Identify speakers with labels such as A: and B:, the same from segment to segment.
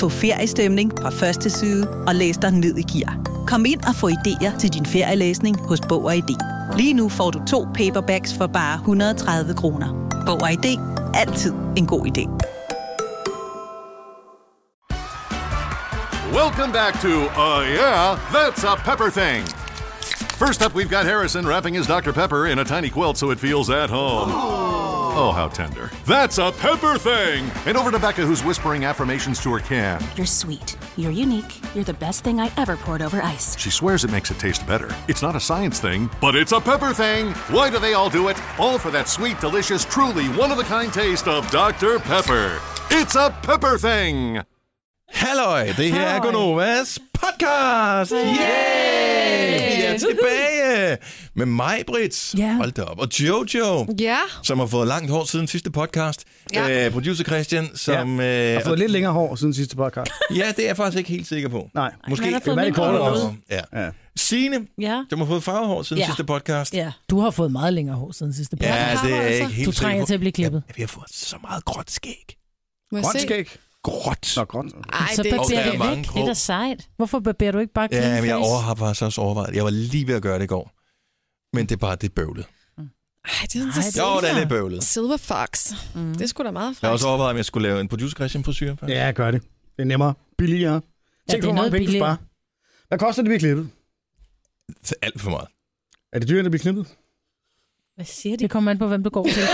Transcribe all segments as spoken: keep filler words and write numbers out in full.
A: Få feriestemning fra første side og læs dig ned i gear. Kom ind og få idéer til din ferielæsning hos Bog og I D. Lige nu får du to paperbacks for bare et hundrede og tredive kroner. Bog og I D. Altid en god idé.
B: Welcome back to Uh Yeah, That's a Pepper Thing. First up, we've got Harrison wrapping his Doctor Pepper in a tiny quilt so it feels at home. Oh, how tender. That's a Pepper Thing! And over to Becca, who's whispering affirmations to her can.
C: You're sweet. You're unique. You're the best thing I ever poured over ice.
B: She swears it makes it taste better. It's not a science thing, but it's a Pepper Thing! Why do they all do it? All for that sweet, delicious, truly one-of-a-kind taste of Doctor Pepper. It's a Pepper Thing!
D: Halløj, det her er Gonovas podcast! Yay! Vi er tilbage med mig, Britt.
E: Ja.
D: Hold da op. Og Jojo,
F: Ja.
D: som har fået langt hår siden sidste podcast.
F: Ja.
D: Uh, producer Christian, som...
G: Ja.
D: Uh,
G: har fået lidt længere hår siden sidste podcast.
D: Ja, det er jeg faktisk ikke helt sikker på.
G: Nej.
D: Måske.
F: Han har fået
G: det
F: mindre
G: kortere
F: hår.
G: også.
D: Ja.
G: Ja.
D: Signe,
F: Ja.
D: som har fået farvehår siden
F: Ja.
D: sidste podcast.
F: Ja.
E: Du har fået meget længere hår siden sidste podcast.
D: Ja,
F: har
D: det
F: du
D: er jeg
F: altså?
D: ikke helt
E: Du
D: sikker
E: trænger
D: på.
E: til at blive klippet.
D: Ja, vi har fået så meget gråt skæg.
F: Må jeg
G: Grønt
F: se?
G: skæg.
D: Gråt.
G: Nå, grønt.
F: Ej,
E: Så
F: det,
D: Og der
E: barberer
D: er
E: det
D: mange
E: væk.
D: grå.
F: det er da sejt.
E: Hvorfor barberer du ikke bare clean
D: Ja, men jeg
E: face?
D: over har faktisk også overvejet. Jeg var lige ved at gøre det i går. Men det er bare det bøvlet.
F: Ej, det er
E: Ej,
F: sådan
E: det-
D: Jo,
F: silver.
D: det er lidt bøvlet.
F: Silver Fox. Mm. Det er sgu da meget
D: Jeg har også
F: frækt.
D: overvejet, om jeg skulle lave en producer Christian frisyr.
G: Ja, gør det. Det er nemmere. Billigere.
E: Ja,
G: Tænk,
E: det er
G: hvor mange
E: noget
G: penge du
E: billigere.
G: sparer. Hvad koster det at blive klippet?
D: Det er alt for meget.
G: Er det dyrt at blive klippet?
F: Hvad siger de?
E: Det kommer an på, hvem du går til.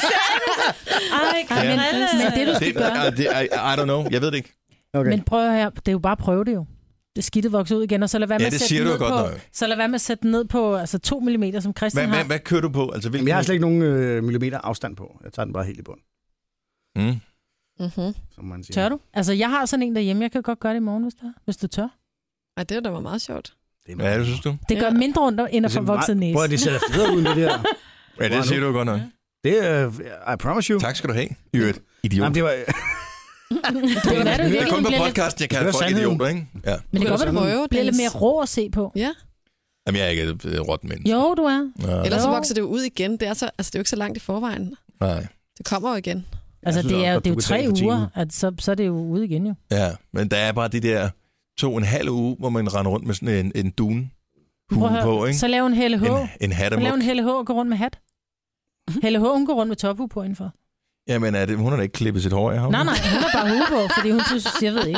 F: Ej,
E: Ej, men, men det, du skal
D: Det,
E: gøre...
D: det, I, I don't know. Jeg ved det ikke.
G: Okay.
E: Men prøv her, det er jo bare at prøve det jo. Det skidte vokser ud igen, og så lad være med
D: Ja,
E: at
D: det
E: sætte
D: siger
E: den
D: du
E: ned
D: jo godt
E: på,
D: nok.
E: så lad være med at sætte den ned på altså to millimeter, som Christian
D: Hvad,
E: har.
D: hvad, hvad kører du på? Altså, hvilken...
G: Jamen, jeg har slet ikke nogen øh, millimeter afstand på. Jeg tager den bare helt i bund,
D: Mm.
F: Mm-hmm.
G: som man siger.
E: Tør du? Altså, jeg har sådan en derhjemme, jeg kan godt gøre det i morgen, hvis, der, hvis du tør.
F: Ej, det er da meget sjovt.
G: Det er
D: Hvad er det, synes du?
E: Det gør
F: Ja.
E: mindre ondt, end at
G: ser
E: få vokset
G: meget-
E: næse.
G: Prøv at det ser federe ud end det der.
D: Ja, det siger du jo godt nok.
G: Det er, uh, I promise you.
D: Tak skal du have. Idiot. Idiot.
G: Jamen, det var...
E: Det kan være, du i
D: Det er kun
E: virkeligheden
D: på
E: bliver lidt,
D: podcast, jeg kan
G: Det er
D: have folk
G: sandheden.
D: idioter, ikke? Ja.
E: men det
F: Du
E: kan godt
F: kan
E: være,
F: prøve,
E: du bliver lidt mere
F: Dennis.
E: rå at se på.
F: Ja.
D: Jamen, jeg er ikke et øh, råt menneske.
E: Jo, du er.
D: Nej.
F: Ellers så
E: Jo.
F: vokser det jo ud igen. Det er, så, altså, det er jo ikke så langt i forvejen.
D: Nej.
F: Det kommer jo igen.
E: Altså,
G: synes
E: det
G: også
E: er jo
G: godt,
E: det er
G: du
E: jo
G: kan tage
E: tre
G: det for
E: uger,
G: timen.
E: at så, så er det jo ude igen jo.
D: Ja, men der er bare de der to og en halv uge, hvor man render rundt med sådan en, en dune
E: Prøv
D: hue
E: at høre,
D: på, ikke?
E: Så lav en Helle H.
D: En, en hat
E: Så lav en Helle H og gå rundt med hat. Helle H, hun går rundt med tophue på indenfor.
D: Jamen, er det, hun har da ikke klippet sit hår i.
E: Nej, nej, hun har bare hue på, fordi hun synes, jeg ved ikke.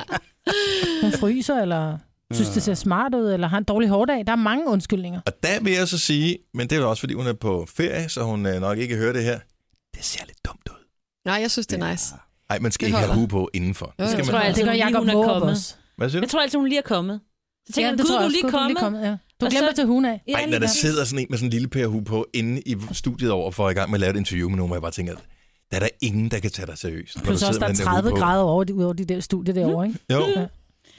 E: Hun fryser, eller synes, det ser smart ud, eller har en dårlig hårdag. Der er mange undskyldninger.
D: Og der vil jeg så sige, men det er jo også, fordi hun er på ferie, så hun øh, nok ikke hører det her. Det ser lidt dumt ud.
F: Nej, jeg synes, det er nice.
D: Nej, man skal
F: Det
D: ikke have
F: holder.
D: hue på indenfor.
F: Jo,
D: Det skal
F: jo.
D: man...
H: tror jeg
E: Det gør
H: lige,
E: Jacob
H: hun er
E: Måb
H: kommet.
E: også.
D: Hvad siger du?
H: Jeg tror altid, hun lige er kommet. Så tænker jeg,
E: det
H: gud,
E: tror
H: du
E: jeg
H: er lige
E: også, du
H: kommet.
E: kommet. Ja. Du
H: Og
E: glemmer
H: så-
E: til hun af.
H: Ja,
D: Ej, når der
H: lige
D: sidder sådan en med sådan en lille pærehue på inde i studiet over for i gang med at lave et interview med nogen, hvor jeg bare tænker, at der er der ingen, der kan tage dig seriøst. når
E: Plus
D: du
E: også,
D: sidder
E: der er
D: med den hue
E: tredive
D: på.
E: grader over, de- ud over de der studier derovre, ikke?
D: Jo.
E: Ja.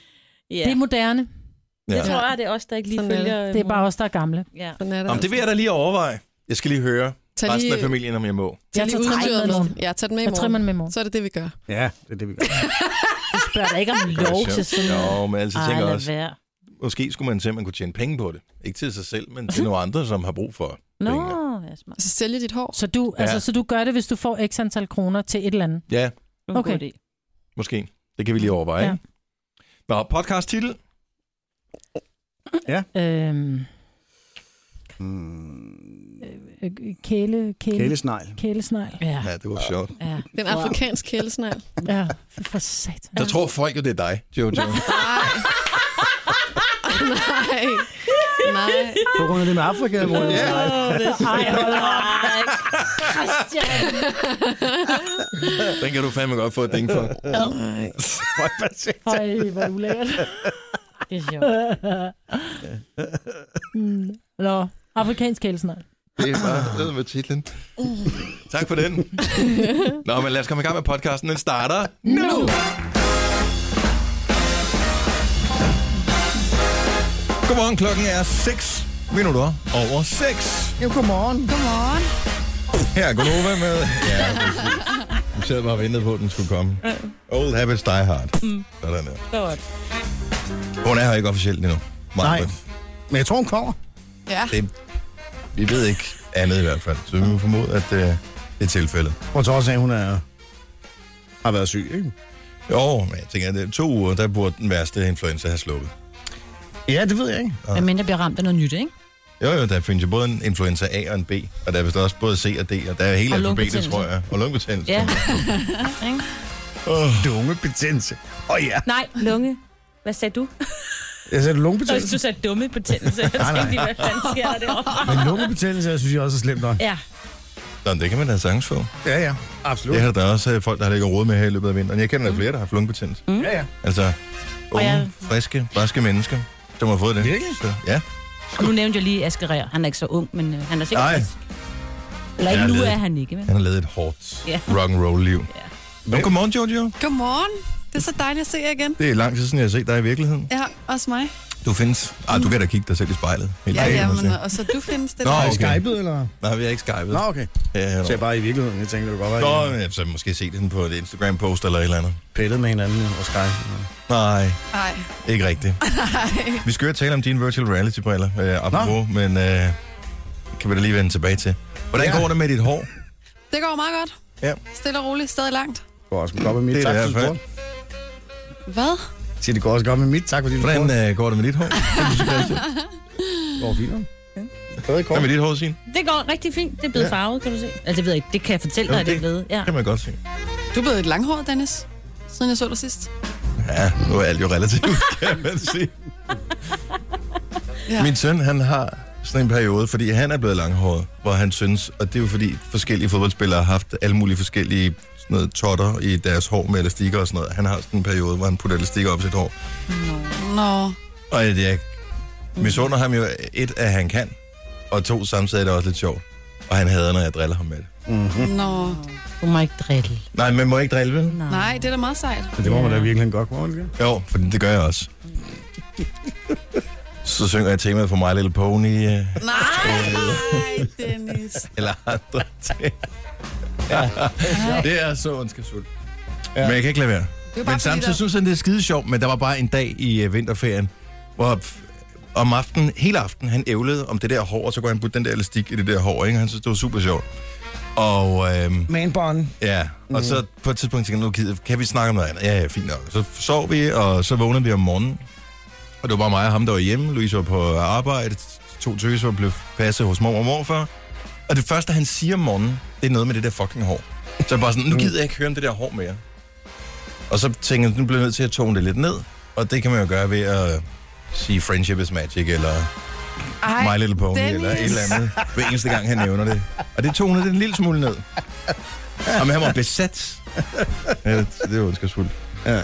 H: Ja.
E: Det er moderne.
D: Ja.
H: Det tror jeg, det er os, der ikke lige
F: Sådan er
H: følger.
E: Det er bare os, der er gamle.
H: Ja.
F: Sådan er det.
D: Om det vil jeg da lige overveje. Jeg skal lige høre
F: Tag
D: resten
F: lige,
D: af familien, om jeg må.
F: tag
E: Jeg
F: lige
E: tager
F: udstyret
E: træk med
F: med.
E: morgen.
F: Ja, tag den med i
E: Jeg trimmer
F: morgen.
E: den med i morgen.
F: Så er det det, vi gør.
G: Ja, det er det, vi gør.
E: Du spørger da ikke om lov til sådan noget.
D: Jo, men altså, jeg
H: Ej,
D: tænker
H: lad
D: også,
H: være.
D: måske skulle man se, at man kunne tjene penge på det. Ikke til sig selv, men til nogle andre, som har brug for
H: Nå,
D: pengene.
H: ja, smart.
F: Altså sælge dit hår.
E: Så du,
D: Ja.
E: altså, så du gør det, hvis du får x antal kroner til et eller andet?
D: Ja,
H: Okay.
E: Okay.
H: God idé.
D: måske. Det kan vi lige overveje.
E: Ja.
D: Ja. Nå, podcast-titel?
E: Øhm,
G: Mm,
E: øh, kæle, kæle,
G: kælesnegl.
E: kælesnegl. Ja,
D: Ja, det var sjovt.
H: Ja.
F: Den afrikanske kælesnegl.
E: ja, for satan.
D: Så tror folk jo, det er dig, Jojo.
F: Nej. Nej. Nej.
G: På grund af det med Afrika, hvor det er snegl.
E: Ej, hold op. Christian.
D: Den kan du fandme godt få et ding for.
F: Nej.
E: Ej, hvor ulækkert.
H: Det er sjovt.
E: Mm. Nå, afrikansk kælesnegl.
D: Det er bare det med titlen. Tak for den. Nå, men lad os komme i gang med podcasten. Den starter nu. Godmorgen, klokken er seks minutter over seks.
G: Jo, godmorgen.
F: Godmorgen.
D: Her er Gunova med... Ja, præcis. Jeg sad bare og ventede på, at den skulle komme. Old habits die hard.
H: Mm.
D: Sådan der.
H: Godt.
D: Hun er her ikke officielt endnu.
G: Nej.
D: Margaret.
G: Men jeg tror, hun kommer.
F: Ja.
D: Det, vi ved ikke andet i hvert fald, så vi må formode, at uh, det er tilfældet.
G: På trods af, at hun er, har været syg, ikke?
D: Jo, men jeg tænker, at det er to uger, der burde den værste influenza have slukket.
G: Ja, det ved jeg ikke.
H: Men mindre bliver ramt af noget nyt, ikke?
D: Jo, jo, der findes jo både en influenza A og en B, og der er vist også både C og D, og der er hele
H: Og
D: alfabetet, tror jeg. Og lungebetændelse.
H: Ja.
D: Oh.
G: Lungebetændelse. Åh oh, ja.
H: Nej, lunge. Hvad sagde du?
G: Jeg sagde
H: Så
G: lungebetændelse.
H: du sagde dumme betændelse. Jeg
G: Nej, nej.
H: tænkte, hvad fanden sker der derovre?
G: Men lungebetændelse, jeg synes jeg også er slemt nok.
H: Ja.
D: Nå, det kan man da sagtens få.
G: Ja, ja. Absolut.
D: Det har der også øh, folk, der har ligget råd med her i løbet af vinteren. Jeg kender der flere, der har haft lungebetændelse.
H: Mm.
G: Ja, ja.
D: Altså, unge,
H: jeg-
D: friske, raske mennesker, som har fået det.
G: Virkelig?
D: Så, ja.
H: Og nu nævnte jeg lige Asger. Han er ikke så ung, men øh, han er sikkert
D: Nej.
H: frisk. Eller ikke
D: Ja,
H: nu
D: det-
H: er han ikke, men...
D: Han har levet et hårdt
H: Ja.
D: rock'n'roll-liv.
H: Ja.
D: Nå, godmorgen, Giorgio.
F: Godmorgen. Det er så dejligt at se jer igen.
D: Det er lang tid siden, jeg har set dig i virkeligheden.
F: Ja, også mig.
D: Du findes... Ah, du kan da kigge dig selv i spejlet. Helt
F: Ja,
D: sikkert,
F: ja,
D: må jeg
F: men
D: sige.
F: og så du findes det
D: Nå,
F: der.
G: Har I
D: okay.
G: skypet, eller?
D: Nej, vi har ikke skypet.
G: Nå, okay.
D: Ja,
G: Så
D: ja,
G: jeg bare i virkeligheden. Jeg tænkte, det kunne godt
D: Nå,
G: være, at
D: ja, så måske se den på et Instagram-post eller et eller andet.
G: pillet med hinanden og skype.
D: Nej,
F: Nej.
D: ikke rigtigt.
F: Nej.
D: Vi skal jo tale om dine virtual reality-briller, øh, apropos, men øh, kan vi da lige vende tilbage til. Hvordan
G: Ja.
D: går det med dit hår?
F: Det går meget godt.
D: Ja.
F: Stille og roligt. Stadig langt.
G: Det går også godt med mit.
D: Det er
G: Tak,
D: det
G: for
D: i
G: du
D: hvert fald.
G: spurgte.
F: Hvad?
G: Jeg siger, det går også godt med mit. Tak, fordi du spurgte.
D: Hvordan øh, går det med dit hår?
G: Det går fint. Ja. Stadig
D: Hvad
G: kort.
D: med dit hår, Signe?
H: Det går rigtig fint. Det er blevet
D: Ja.
H: farvet, kan du se. Altså, det ved jeg ikke. Det kan jeg fortælle
D: Jo,
H: dig, det er
D: det-
H: blevet. Ja.
D: Det kan man godt se.
F: Du er blevet et langhåret, Dennis. Siden jeg så dig sidst.
D: Ja, nu er alt jo relativt, kan man sige.
F: Ja.
D: Min søn, han har sådan en periode, fordi han er blevet langhåret, hvor han synes, og det er jo fordi forskellige fodboldspillere har haft alle mulige forskellige sådan noget totter i deres hår med elastikker og sådan noget. Han har sådan en periode, hvor han putter elastikker op i sit hår.
F: Nå.
D: Og jeg, jeg misunder ham jo et, at han kan, og to, samtidig er det også lidt sjovt. Og han hader, når jeg driller ham med det.
F: Nå.
H: Du må ikke drille.
D: Nej, man må ikke drille, vel?
H: Nej.
F: Nej, det er da meget sejt.
G: Men det må man da virkelig godt, må man ikke?
D: Jo, for det gør jeg også. Så synger jeg temaet for My Little Pony, øh,
F: Nej, Dennis.
D: eller andre ting. Det er så ondskabsfuldt. Ja. Men jeg kan ikke lade være.
F: Det er jo bare
D: Men
F: fordi,
D: samtidig
F: der...
D: synes jeg, det er skide sjovt, men der var bare en dag i uh, vinterferien, hvor f- om aftenen, hele aftenen, han ævlede om det der hår, og så kunne han putte den der elastik i det der hår, ikke? Han synes, det var super sjovt. Og øhm,
G: Manbånd.
D: ja, og så på et tidspunkt tænkte jeg, nu gider- kan vi snakke om noget andet? Ja, ja, fint nok. Så sov vi, og så vågnede vi om morgenen, og det var bare mig og ham, der var hjemme. Louise var på arbejde, to tøser blev passet hos mor og morfar. Og det første, han siger om morgenen, det er noget med det der fucking hår. Så jeg bare sådan, nu gider jeg ikke høre om det der hår mere. Og så tænkte jeg, nu bliver jeg nødt til at tone det lidt ned. Og det kan man jo gøre ved at sige Friendship is Magic, eller
F: Ej,
D: My Little Pony,
F: Dennis.
D: eller et eller andet, hver eneste gang, han nævner det. Og det tonede det en lille smule ned. Og men han var besat. Ja, det, det var ondskabsfuldt.
G: Ja.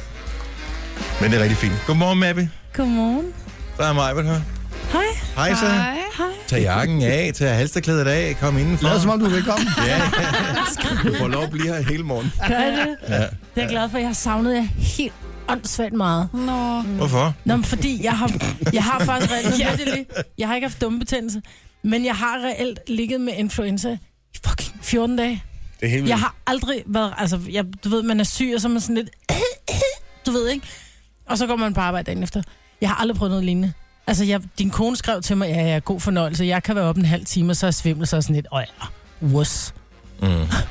D: Men det er rigtig fint. Godmorgen, Mabby.
E: Godmorgen.
D: Der er mig, her.
E: Hej.
D: Hej, så.
F: Hej.
D: Tag jakken af, tag halsterklædet af, kom indenfor.
G: Lad som om du er velkommen.
D: Ja, du får lov at blive her hele morgen.
E: Gør jeg det?
D: Ja.
E: Det er jeg glad for. Jeg har savnet jer helt åndssvagt meget.
F: Nå.
D: Hvorfor?
E: Nå, men fordi jeg har, jeg har faktisk reelt, ja. lige, jeg har ikke haft dummebetændelse, men jeg har reelt ligget med influenza i fucking fjorten dage.
G: Det er helt
E: Jeg
G: vildt.
E: har aldrig været, altså, jeg, du ved, man er syg, og så er man sådan lidt, du ved ikke, og så går man på arbejde dagen efter. Jeg har aldrig prøvet noget lignende. Altså, jeg, din kone skrev til mig, ja, ja, god fornøjelse, jeg kan være op en halv time, og så er jeg svimmel, så er jeg sådan lidt, åh ja, wuss.
D: Mm.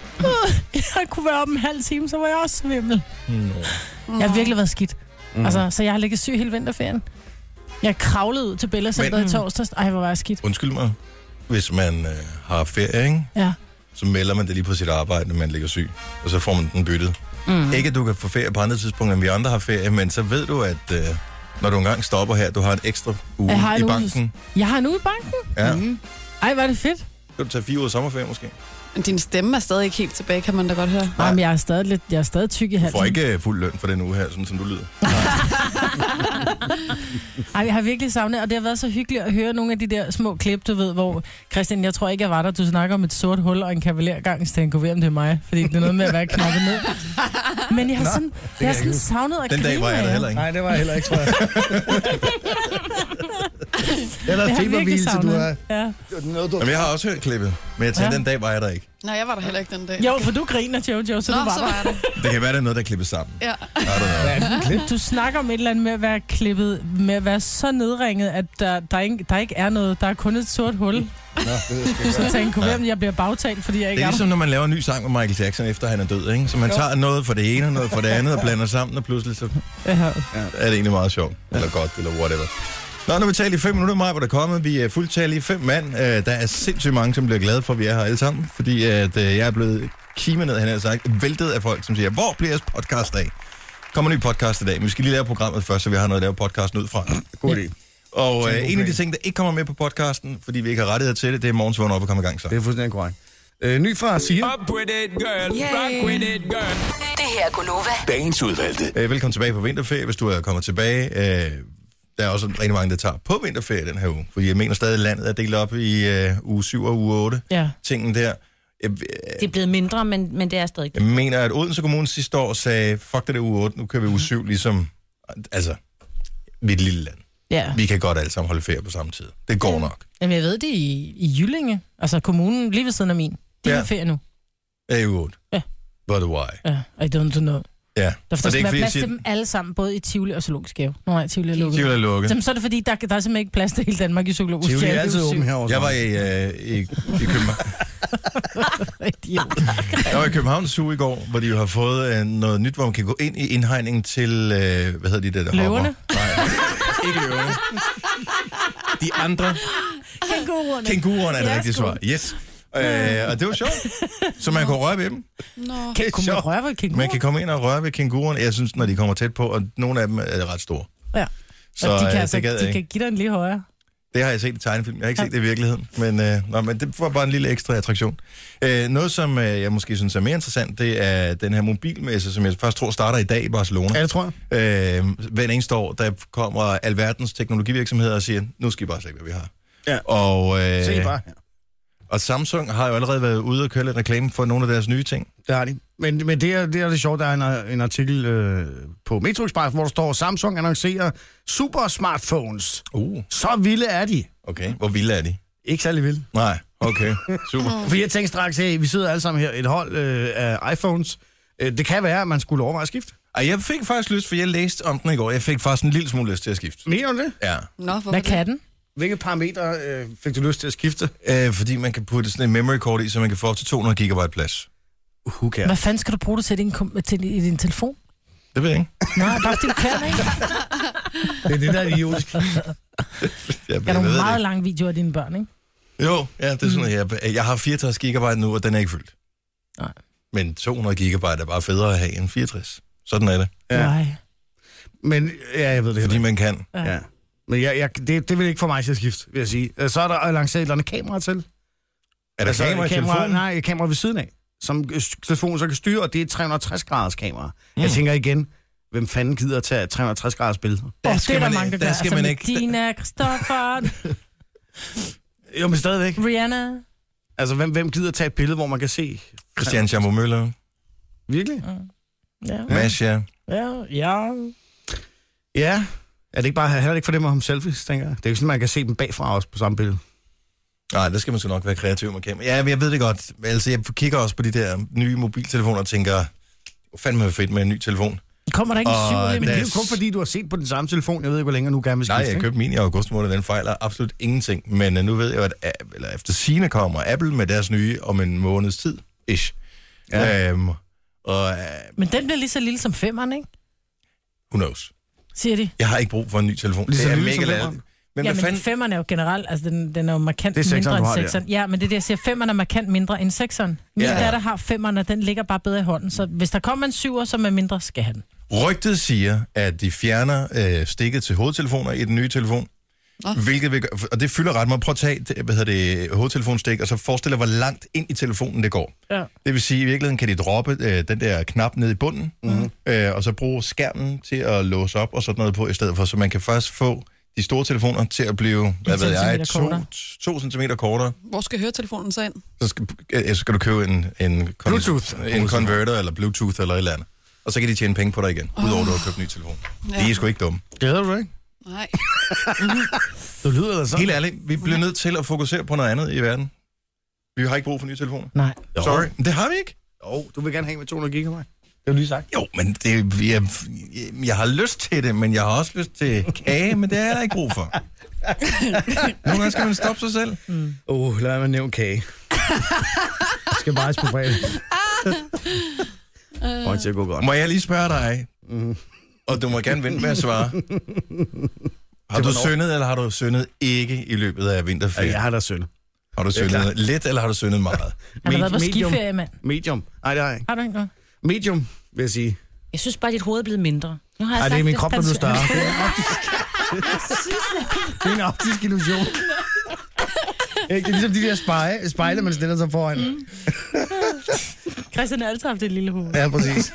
E: Jeg kunne være op en halv time, så var jeg også svimmel.
D: Mm.
E: Jeg har virkelig været skidt. Mm. Altså, så jeg har ligget syg hele vinterferien. Jeg kravlede ud til Bella Center i torsdags. Ej, hvor var jeg skidt.
D: Undskyld mig. Hvis man øh, har ferie, ikke?
E: Ja.
D: Så melder man det lige på sit arbejde, når man ligger syg. Og så får man den byttet. Mm. Ikke at du kan få ferie på andre tidspunkter, end vi andre har ferie, men så ved du, at øh, når du engang stopper her, du har en ekstra uge
E: Jeg har en
D: i
E: uge.
D: banken.
E: Jeg har en uge i banken.
D: Ja.
E: Mm. Ej, var det fedt.
D: Kan du tage fire uger sommerferie måske?
F: Men din stemme er stadig ikke helt tilbage, kan man da godt høre.
E: Nej, men jeg er stadig, lidt, jeg er stadig tyk i
D: Du
E: halsen.
D: får ikke øh, fuld løn for den uge her, sådan som du lyder.
E: Ej, jeg har virkelig savnet, og det har været så hyggeligt at høre nogle af de der små klip, du ved, hvor, Christian, jeg tror ikke, jeg var der, du snakker om et sort hul og en kavalergang, så tænker jeg, om det er mig, fordi det er noget med at være knappet ned. Men jeg har sådan, jeg har sådan savnet at
D: Den
E: grine
D: dag var jeg
E: af
D: der
E: jer.
D: heller ikke.
G: Nej, det var jeg heller ikke, tror jeg. Eller
E: Jeg har virkelig
G: feberhvilelse, du
E: savnet.
G: har.
E: Ja.
G: Noget, du
D: Jamen, jeg har også hørt klippet, men jeg tænkte,
E: Ja.
D: den dag var jeg der ikke.
F: Nej, jeg var der heller ikke den dag.
E: Jo, for du griner, Jojo, så
F: Nå,
E: du var
F: så
E: der.
F: var jeg der.
D: Det kan være, det er noget, der er klippet sammen.
F: Ja.
D: I don't know.
E: Du snakker om et eller andet med at være klippet, med at være så nedringet, at der, der, ikke, der ikke er noget, der er kun et sort hul.
G: Nå, det skal
E: Så tænkte jeg, hvem jeg bliver bagtalt, fordi jeg ikke
D: Det er
E: er
D: ligesom, når man laver en ny sang med Michael Jackson, efter han er død, ikke? Så man tager noget for det ene, noget for det andet, og blander sammen, og pludselig så
E: ja.
D: er det egentlig meget sjovt, eller godt, eller whatever. Nå, nu har vi talt i fem minutter, Maja, hvor der er kommet. Vi er fuldtallige fem mand. Der er sindssygt mange, som bliver glade for, at vi er her alle sammen, fordi at jeg er blevet kimet ned, han har sagt, væltet af folk, som siger, hvor bliver jeres podcast af? Kommer en ny podcast i dag, men vi skal lige lave programmet først, så vi har noget at lave podcasten ud fra.
G: God idé.
D: Og øh, en af de ting, der ikke kommer med på podcasten, fordi vi ikke har rettighed til det, det er morgens vågn op og komme i gang så.
G: Det er fuldstændig korrekt. Øh, ny fra Sia.
I: Up with it, girl. Rock with it, girl.
J: Det her er Gunova.
I: Dagens udvalgte.
D: Øh, velkommen tilbage på vinterferie, hvis du er kommet tilbage. Øh, der er også rigtig mange, der tager på vinterferie den her uge, fordi jeg mener stadig, at landet er delt op i øh, uge syv og uge otte.
E: Ja.
D: Tingen der. Jeg, øh,
H: Det er blevet mindre, men, men det er stadig.
D: jeg mener, at Odense Kommune sidste år sagde, fuck det der uge otte, nu kører vi uge syv, ligesom, altså, vi er et lille land.
E: Ja.
D: Vi kan godt alle sammen holde ferie på samme tid. Det går nok.
E: Jamen, jeg ved det i, i Jyllinge. Altså kommunen lige ved siden af min. De
D: Ja.
E: har ferie nu.
D: Det er uge otte.
E: Ja.
D: But why?
E: Ja, I don't know.
D: Ja.
E: Der,
D: Og
E: der
D: det er
E: skal
D: ikke,
E: være
D: fordi jeg
E: plads
D: siger-
E: til dem alle sammen, både i Tivoli og Zoologisk Have. Nå nej, Tivoli er lukket.
D: Tivoli er lukket.
E: Jamen, så er det fordi, der, der er simpelthen ikke plads til hele Danmark i Zoologisk
G: Tivoli
E: Have.
G: er altid åben herovre.
D: Jeg var i, øh, i, i København.
E: Idiot.
D: Jeg var i København Zoo i går, hvor de jo har fået øh, noget nyt, hvor man kan gå ind i indhegningen til, øh, hvad hedder de der, der
E: Løverne?
D: hopper? Nej, ikke løverne. De andre.
E: Kænguruerne.
D: Kænguruerne er det
E: Ja,
D: rigtige
E: sgu.
D: svar. Yes. Øh, og det var sjovt. Så man kunne røre ved dem.
F: Nå.
E: Kan, kunne man røre ved kænguruer?
D: Man kan komme ind og røre ved kænguruerne. Jeg synes, når de kommer tæt på, og nogle af dem er ret store.
E: Ja.
D: Så
E: Og de kan,
D: øh,
E: altså,
D: det gad jeg
E: de
D: ikke.
E: kan give dig en lige højere.
D: Det har jeg set i tegnefilm. Jeg har ikke set det i virkeligheden. Men, øh, nå, men det var bare en lille ekstra attraktion. Øh, noget, som øh, jeg måske synes er mere interessant, det er den her mobilmesse, som jeg først tror starter i dag i Barcelona.
G: Ja, det tror jeg.
D: Øh, hver eneste år, der kommer alverdens teknologivirksomheder og siger, nu skal I bare se, hvad vi har.
G: Ja.
D: Og, øh,
G: Se bare her.
D: og Samsung har jo allerede været ude og køre lidt reklame for nogle af deres nye ting.
G: Det har de. Men, men det, er, det er det sjovt, der er en, en artikel øh, på Metro Express, hvor der står, Samsung annoncerer super smartphones.
D: Uh,
G: Så vilde er de.
D: okay. Hvor vilde er de?
G: Ikke særlig vilde.
D: Nej, okay. Super.
G: For jeg tænkte straks, hey, vi sidder alle sammen her, et hold øh, af iPhones. Øh, det kan være, at man skulle overveje at skifte.
D: Ej, jeg fik faktisk lyst, for jeg læste om den i går. Jeg fik faktisk en lille smule lyst til at skifte.
G: Mener du det?
D: Ja.
F: Nå, hvorfor
E: Hvad
F: det?
E: kan den?
G: Hvilke parametre øh, fik du lyst til at skifte?
D: Øh, fordi man kan putte sådan en memory card i, så man kan få op til to hundrede gigabyte plads.
G: Who cares?
E: Hvad fanden skal du bruge det til, din, kom- til i din telefon?
D: Det ved jeg ikke.
E: Nej, bare fordi du kan, ikke?
G: Det er det, der er idiotisk.
D: Jeg,
E: Der er
D: jeg
E: nogle
D: ved det
E: meget
D: ikke.
E: lange videoer af dine børn, ikke?
D: Jo, ja, det er sådan noget. Jeg, jeg har fireogtres gigabyte nu, og den er ikke fyldt.
E: Nej.
D: Men to hundrede gigabyte er bare federe at have end fireogtres. Sådan er det.
G: Ja.
E: Nej.
G: Men ja, jeg ved det
D: Fordi
G: heller
D: man kan.
E: Ja.
G: Ja. Men jeg, jeg, det, det vil ikke få mig til at skifte, vil jeg sige. Øh, Så er der lanceret et eller andet kamera til.
D: Er der kamera i telefonen?
G: Nej, et kamera ved siden af, som øh, telefonen så kan styre, og det er et tre hundrede og tres graders kamera. Mm. Jeg tænker igen, hvem fanden gider at tage tre hundrede og tres graders billeder?
E: Der
D: skal
E: det er der
D: man
E: mange,
D: ikke-
E: der,
D: der
E: gør.
D: skal
E: Altså
D: man
E: med
D: ikke-
E: Dina, Christoffer,
G: Jo, men stadigvæk.
E: Rihanna.
G: Altså, hvem, hvem gider at tage et billede, hvor man kan se?
D: Christian Schammer Møller,
G: Virkelig?
E: Ja.
D: Masha.
E: Ja, ja.
G: Ja. Er det ikke bare heller ikke for dem at have selfies, tænker jeg? Det er jo sådan, man kan se dem bagfra også på samme billede.
D: Nej, der skal man så nok være kreativ med kamera. Ja, men jeg ved det godt. Altså, jeg kigger også på de der nye mobiltelefoner og tænker, hvor fandme er fedt med en ny telefon.
E: Kommer der ikke en
D: Og
E: syv
G: Men
E: lige
G: det er jo
D: Deres-
G: kun fordi, du har set på den samme telefon. Jeg ved ikke, hvor længe nu gerne vil skifte.
D: Nej, jeg
G: ikke?
D: købte min i august måned, den fejler absolut ingenting. Men uh, nu ved jeg jo, at A- eller efter sigende kommer Apple med deres nye om en måneds tid. Ish.
G: Ja.
D: Øhm, og uh,
E: Men den bliver lige så lille som femmeren, ikke?
D: who knows?
E: Siger de.
D: Jeg har ikke brug for en ny telefon.
G: Lige så
D: det er
G: lille
D: mega
G: som
D: lavt.
G: femmeren.
D: Men
E: Ja,
D: hvad
E: men
D: fanden?
E: femmeren er jo generelt, altså den, den er jo markant
G: Det er sekseren,
E: mindre
G: du
E: end
G: har der.
E: sekseren. Ja, men det er det, jeg siger, femmeren er markant mindre end sekseren. Min
D: Ja.
E: ja. datter har femmeren, og den ligger bare bedre i hånden. Så hvis der kommer en syver, som er mindre, skal have den.
D: Rygtet siger, at de fjerner øh, stikket til hovedtelefoner i den nye telefon.
F: Nå.
D: Hvilket vil, gøre- og det fylder ret meget. Prøv at tage det, hvad hedder det, hovedtelefonstik, og så forestil dig, hvor langt ind i telefonen det går.
E: Ja.
D: Det vil sige, at i virkeligheden kan de droppe øh, den der knap ned i bunden, mm-hmm. øh, og så bruge skærmen til at låse op og sådan noget på i stedet for, så man kan først få de store telefoner til at blive, hvad ved jeg,
E: centimeter
D: to,
E: kortere.
D: to centimeter kortere.
F: Hvor skal høretelefonen så ind?
D: Så skal, øh, så skal du købe en, en, kon-
G: Bluetooth.
D: en converter eller Bluetooth eller et eller andet. Og så kan de tjene penge på dig igen, udover at du har købt en ny telefon.
F: Ja.
D: De er sgu ikke dumme.
G: Glæder du dig ikke?
F: Nej.
G: Du lyder da sådan.
D: Helt ærligt, vi bliver nødt til at fokusere på noget andet i verden. Vi har ikke brug for nye telefoner.
E: Nej.
G: Jo.
D: Sorry, men det har vi ikke.
G: Jo, du vil gerne hænge med to hundrede gigabyte. Det har du lige sagt.
D: Jo, men det, jeg, jeg har lyst til det, men jeg har også lyst til kage, men det er der ikke brug for. Nogle gange skal man stoppe sig selv.
G: Åh, mm. oh, lad mig nævne kage. Jeg skal bare på fredag. Åh, det går godt.
D: Må jeg lige spørge dig? Mm. Og du må gerne vente med at svare. Har du syndet, eller har du syndet ikke i løbet af vinterferien?
G: Ja, jeg har da syndet.
D: Har du syndet lidt, eller har du syndet meget?
E: Har du været på skiferie, mand?
G: Medium. Nej, det har jeg ikke.
E: Har du ikke noget?
G: Medium, vil jeg sige.
H: Jeg synes bare, dit hoved er blevet mindre. Nu har jeg
G: Ej,
H: sagt
G: det er min
H: det.
G: krop, der blev større. Det er en optisk, det er en optisk illusion. Det er ligesom de der spejle, spejle man stiller sig foran. Mm.
E: Christian har altid haft et lille hoved.
G: Ja, præcis.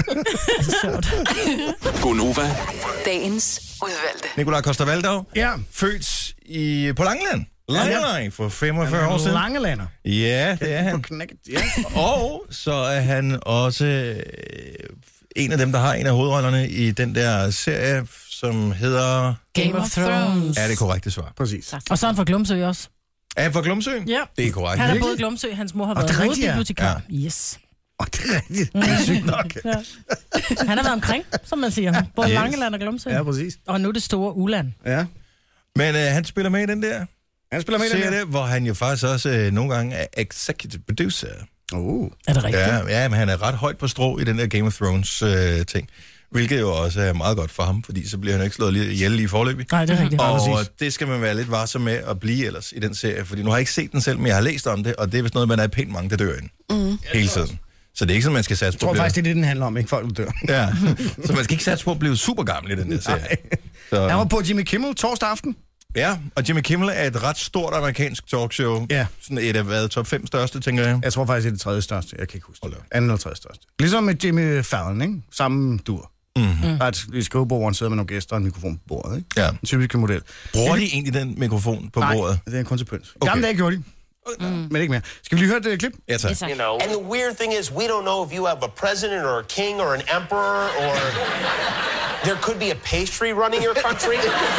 I: Gonova.
J: Dagens udvalgte.
D: Nikolaj Coster-Waldau.
G: Ja.
D: Født i, på Langeland. Langeland for femogfyrre år siden.
G: Langelander.
D: Ja, det er han.
G: Ja.
D: Og så er han også øh, en af dem, der har en af hovedrollerne i den der serie, som hedder...
E: Game of Thrones.
D: Er det korrekte svar?
G: Præcis.
E: Og så er han fra Glumsø også.
D: Er han fra Glumsø?
E: Ja.
D: Det er korrekt.
E: Han er både Glumsø, hans mor har
G: Og det
E: været
G: er rigtigt, ja.
E: hovedbibliotekar. Ja. Yes.
G: Og det er rigtigt. Det er sygt nok.
E: Ja. Han har været omkring, som man siger. Både
D: Yes.
E: Langeland og Glumsø.
G: Ja, præcis.
E: Og nu er det store Uland.
G: Ja.
D: Men øh, han spiller med i den der
G: Han spiller med i den
D: serie,
G: her.
D: hvor han jo faktisk også øh, nogle gange er executive producer.
G: Uh.
E: Er det rigtigt?
D: Ja, ja, men han er ret højt på strå i den der Game of Thrones øh, ting. Hvilket jo også er meget godt for ham, fordi så bliver han ikke slået ihjel lige i forløbig.
E: Nej, det er rigtigt.
D: Og
G: Ja,
D: det skal man være lidt varsom med at blive ellers i den serie, fordi nu har jeg ikke set den selv, men jeg har læst om det, og det er vist noget, man er pænt mange, der dør ind. Mm. Hele tiden. Så det er ikke sådan, man skal satse på.
G: Jeg tror
D: at blive...
G: faktisk, det er det, den handler om, ikke folk der dør.
D: Ja, så man skal ikke satse på at blive super gammel i den der serie. Så...
G: Han var på Jimmy Kimmel torsdag aften.
D: Ja, og Jimmy Kimmel er et ret stort amerikansk talkshow.
G: Ja.
D: Sådan et af hvad, top fem største, tænker jeg.
G: Jeg tror faktisk, det er det tredje største. Jeg kan ikke huske det. Anden eller tredje største. Ligesom med Jimmy Fallon, ikke? Samme dur. Mm-hmm. Der er et, et skrivebord, hvor han sidder med nogle gæster og en mikrofon på bordet, ikke?
D: Ja.
G: En typisk model.
D: Bruger de egentlig den mikrofon på
G: Nej,
D: bordet?
G: det er kun til pynt.
D: Okay.
G: Gamle dage gjorde de. Mm. Men ikke mere. Skal vi lige høre det klip?
D: Ja, tak.
K: You know, and the weird thing is, we don't know if you have a president or a king or an emperor or there could be a pastry running your country.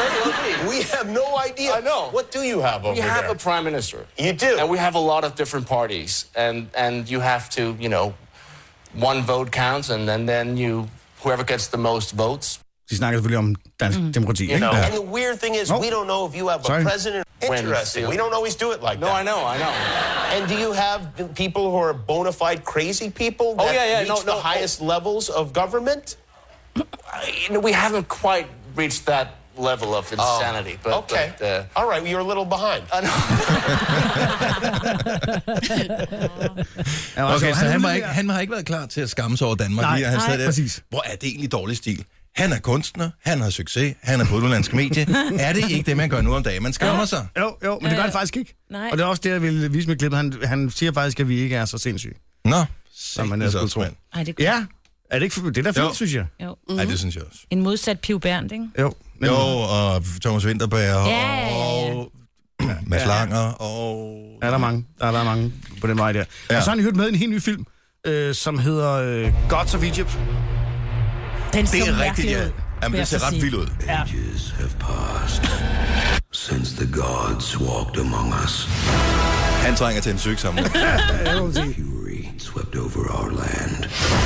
K: We have no idea.
L: I know.
K: What do you have over
L: We
K: there?
L: have a prime minister.
K: You do.
L: And we have a lot of different parties. And and you have to, you know, one vote counts, and then, then you, whoever gets the most votes.
G: De snakker selvfølgelig om dansk mm. demokrati,
K: You
G: ikke?
K: know,
G: Ja.
K: and the weird thing is,
G: Oh.
K: we don't know if you have
G: Sorry.
K: a president. Interesting. We don't always do it like
L: No,
K: that.
L: I know, I know.
K: And do you have people who are bona fide crazy people
L: Oh,
K: that
L: yeah, yeah,
K: reach
L: no,
K: the
L: no,
K: highest levels of government?
L: You know, we haven't quite reached that level of insanity. But,
K: Okay.
L: But, uh,
K: All right, well, you're a little behind.
L: I know.
D: Okay, så han, var ikke, han har ikke været klar til at skamme sig over Danmark.
G: Nej,
D: lige, han
G: nej,
D: sad der,
G: præcis.
D: hvor er det egentlig dårlig stil? Han er kunstner, han har succes, han er på udenlandsk medie. Er det ikke det, man gør nu om dagen? Man skammer sig.
G: Jo, jo, men det gør han faktisk ikke.
H: Nej.
G: Og det er også det, jeg vil vise med klippet. Han, han siger faktisk, at vi ikke er så sindssyge.
D: Nå,
G: Som man ellers skulle tro.
H: Ej, det,
G: Ja, er det ikke for, det er da fint,
D: Jo.
G: synes jeg.
H: jo.
D: Nej, det synes jeg også.
H: En modsat Piv Berndt, ikke?
G: Jo. Men,
D: Jo, og Thomas Winterberg,
H: Ja, ja, ja.
D: og Mads Langer, og...
G: Ja, der er mange. Der er, der er mange på den vej der.
D: Ja.
G: Ja. Og så har han hørt med i en helt ny film, øh, som hedder øh, Gods of Egypt.
E: Den
D: Det er
E: så
D: rigtigt,
E: mærkelig
D: ja.
E: ud,
D: Jamen,
E: vil
D: det
E: jeg
D: ser
E: så
D: ret
E: sige.
D: vildt ud.
E: Ja.
I: Ages have passed since the gods walked among us.
D: Han trænger til en søgsamling.
I: Fury swept over our land.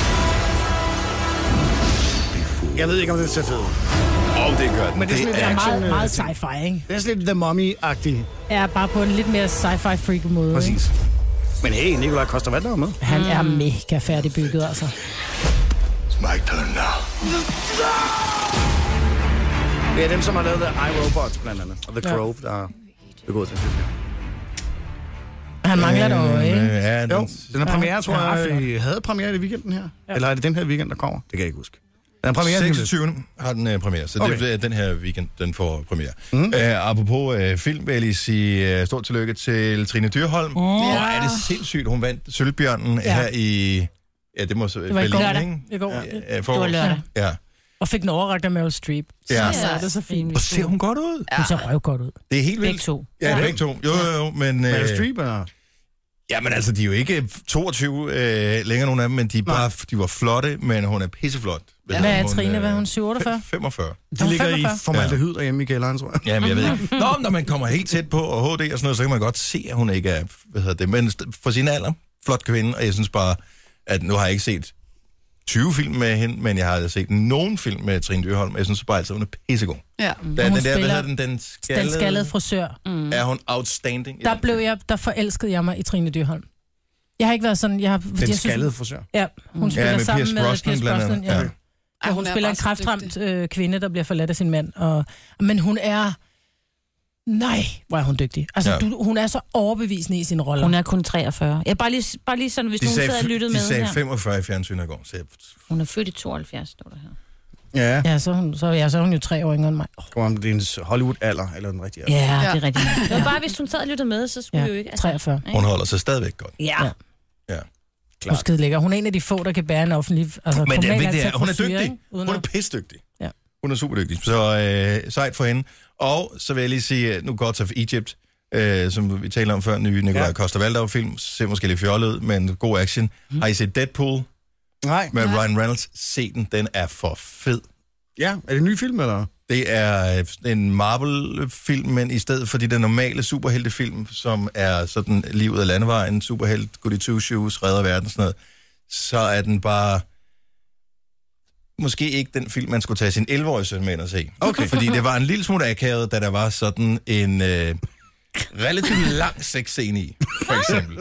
G: Jeg ved ikke, om det ser fedt ud.
D: Og det gør den.
G: Men det er sådan
E: Det er
G: lidt
E: meget,
G: action.
E: meget sci-fi, ikke?
G: Det er sådan lidt The Mummy-agtigt.
E: Ja, bare på en lidt mere sci-fi freak måde. Ikke?
G: Præcis. Men hey, Nikolaj Coster-Waldau er med.
E: Han er mega færdigbygget, altså.
I: It's my turn now.
G: Det er dem, som har lavet The iRobot, blandt andet. Og The Crow, der er begået til film.
E: Han mangler et øje, ikke?
D: Ja, den,
G: Jo, den er premiere,
E: Ja,
G: tror
E: ja,
G: jeg.
E: flot.
G: I havde premiere i weekenden her. Ja. Eller er det den her weekend, der kommer? Det kan jeg ikke huske. Den er premiere
D: seksogtyvende har den uh, premiere, så
G: Okay.
D: det er den her weekend, den får premiere. Mm. Uh, apropos uh, film, vil jeg lige sige uh, stort tillykke til Trine Dyrholm. Mm. Hvor er det sindssygt, hun vandt Sølvbjørnen
E: Ja.
D: her i... Ja, det må så
E: Det var i går.
H: lørdag.
E: I går.
D: Ja, for,
H: Det var lørdag.
D: Ja.
E: Og fik den overrakt af Meryl Streep.
D: Ja.
E: Så er det så fint.
D: Og ser hun godt ud?
E: Hun ser røv godt ud.
D: Det er helt vildt.
H: Begge to.
D: Ja, ja. begge to. Jo, jo, jo, men...
G: Meryl
D: Uh,
G: Streep, eller?
D: ja, men altså, de er jo ikke toogtyve uh, længere, nogle af dem, men de, er bare, de var flotte, men hun er pisseflot.
E: Ja. Hvad er Trine? Hvad er hun? syv otteogfyrre?
D: femogfyrre.
G: De ligger i
E: femogfyrre.
G: formaldehyd derhjemme i kælderen, tror jeg.
D: Ja, men jeg ved ikke. Nå, når man kommer helt tæt på og H D og sådan noget, så kan man godt se, at hun ikke er, hvad hedder det, men for sin alder, flot kvinde, og jeg synes bare, at nu har jeg ikke set tyve film med hende, men jeg har aldrig set nogen film med Trine Dyrholm. Jeg synes bare altid, hun er pissegod.
F: Ja.
D: Mm. Den, den der, hvad hedder den? Den skaldede,
E: den skaldede frisør.
D: Mm. Er hun outstanding?
E: Der blev jeg, der forelskede jeg mig i Trine Dyrholm. Jeg har ikke været sådan... Jeg har,
G: den skaldede frisør?
E: Ja, hun spiller
D: ja, med
E: sammen
D: Pierce
E: med
D: Brosnan,
E: Pierce Brosnan. Ja. Ja.
F: Ej,
E: hun,
F: hun
E: spiller en kræftramt øh, kvinde, der bliver forladt af sin mand. Og, men hun er... Nej, hvor er hun dygtig. Altså, ja. du, hun er så overbevisende i sin rolle.
H: Hun er kun treogfyrre. Jeg bare lige, bare lige sådan, hvis
D: de
H: nogen
D: sagde,
H: sad og lyttede
D: de
H: med
D: sagde
H: her.
D: femogfyrre i fjernsynet i går. Så jeg...
H: Hun er født i tooghalvfjerds, står der her.
G: Ja.
E: Ja, så, hun, så, ja, så er hun jo tre år yngre end mig. Oh.
G: Kom om det er en Hollywood-alder, eller den rigtige
H: alder. Ja,
G: ja,
H: det er rigtigt. Det var bare, hvis hun sad og lyttede med, så skulle
E: ja,
H: vi jo ikke... Altså,
E: treogfyrre.
D: Hun holder sig stadigvæk godt.
H: Ja. ja.
D: Ja.
E: Hun er skide lækker. Hun er en af de få, der kan bære en offentlig... Altså,
D: men det er vigtigt,
E: at
D: hun er dygtig. Hun er pisdygtig.
E: Ja.
D: Hun er super dygtig. Så øh, sejt for hende. Og så vil jeg lige sige, nu Gods of Egypt, øh, som vi talte om før, nye Nikolaj ja. Coster-Waldau-film, ser måske lidt fjollet ud, men god action. Mm. Har I set Deadpool?
G: Nej.
D: Med
G: Nej.
D: Ryan Reynolds. Se den, den er for fed.
G: Ja, er det en ny film, eller?
D: Det er en Marvel-film, men i stedet for de der normale superheltefilm, som er sådan livet af landevejen, superhelt, goody two shoes, redder verden, sådan noget, så er den bare... Måske ikke den film, man skulle tage sin elleve-årige søn med ind og se. Okay. Fordi det var en lille smule akavet, da der var sådan en øh, relativt lang sexscene i, for eksempel.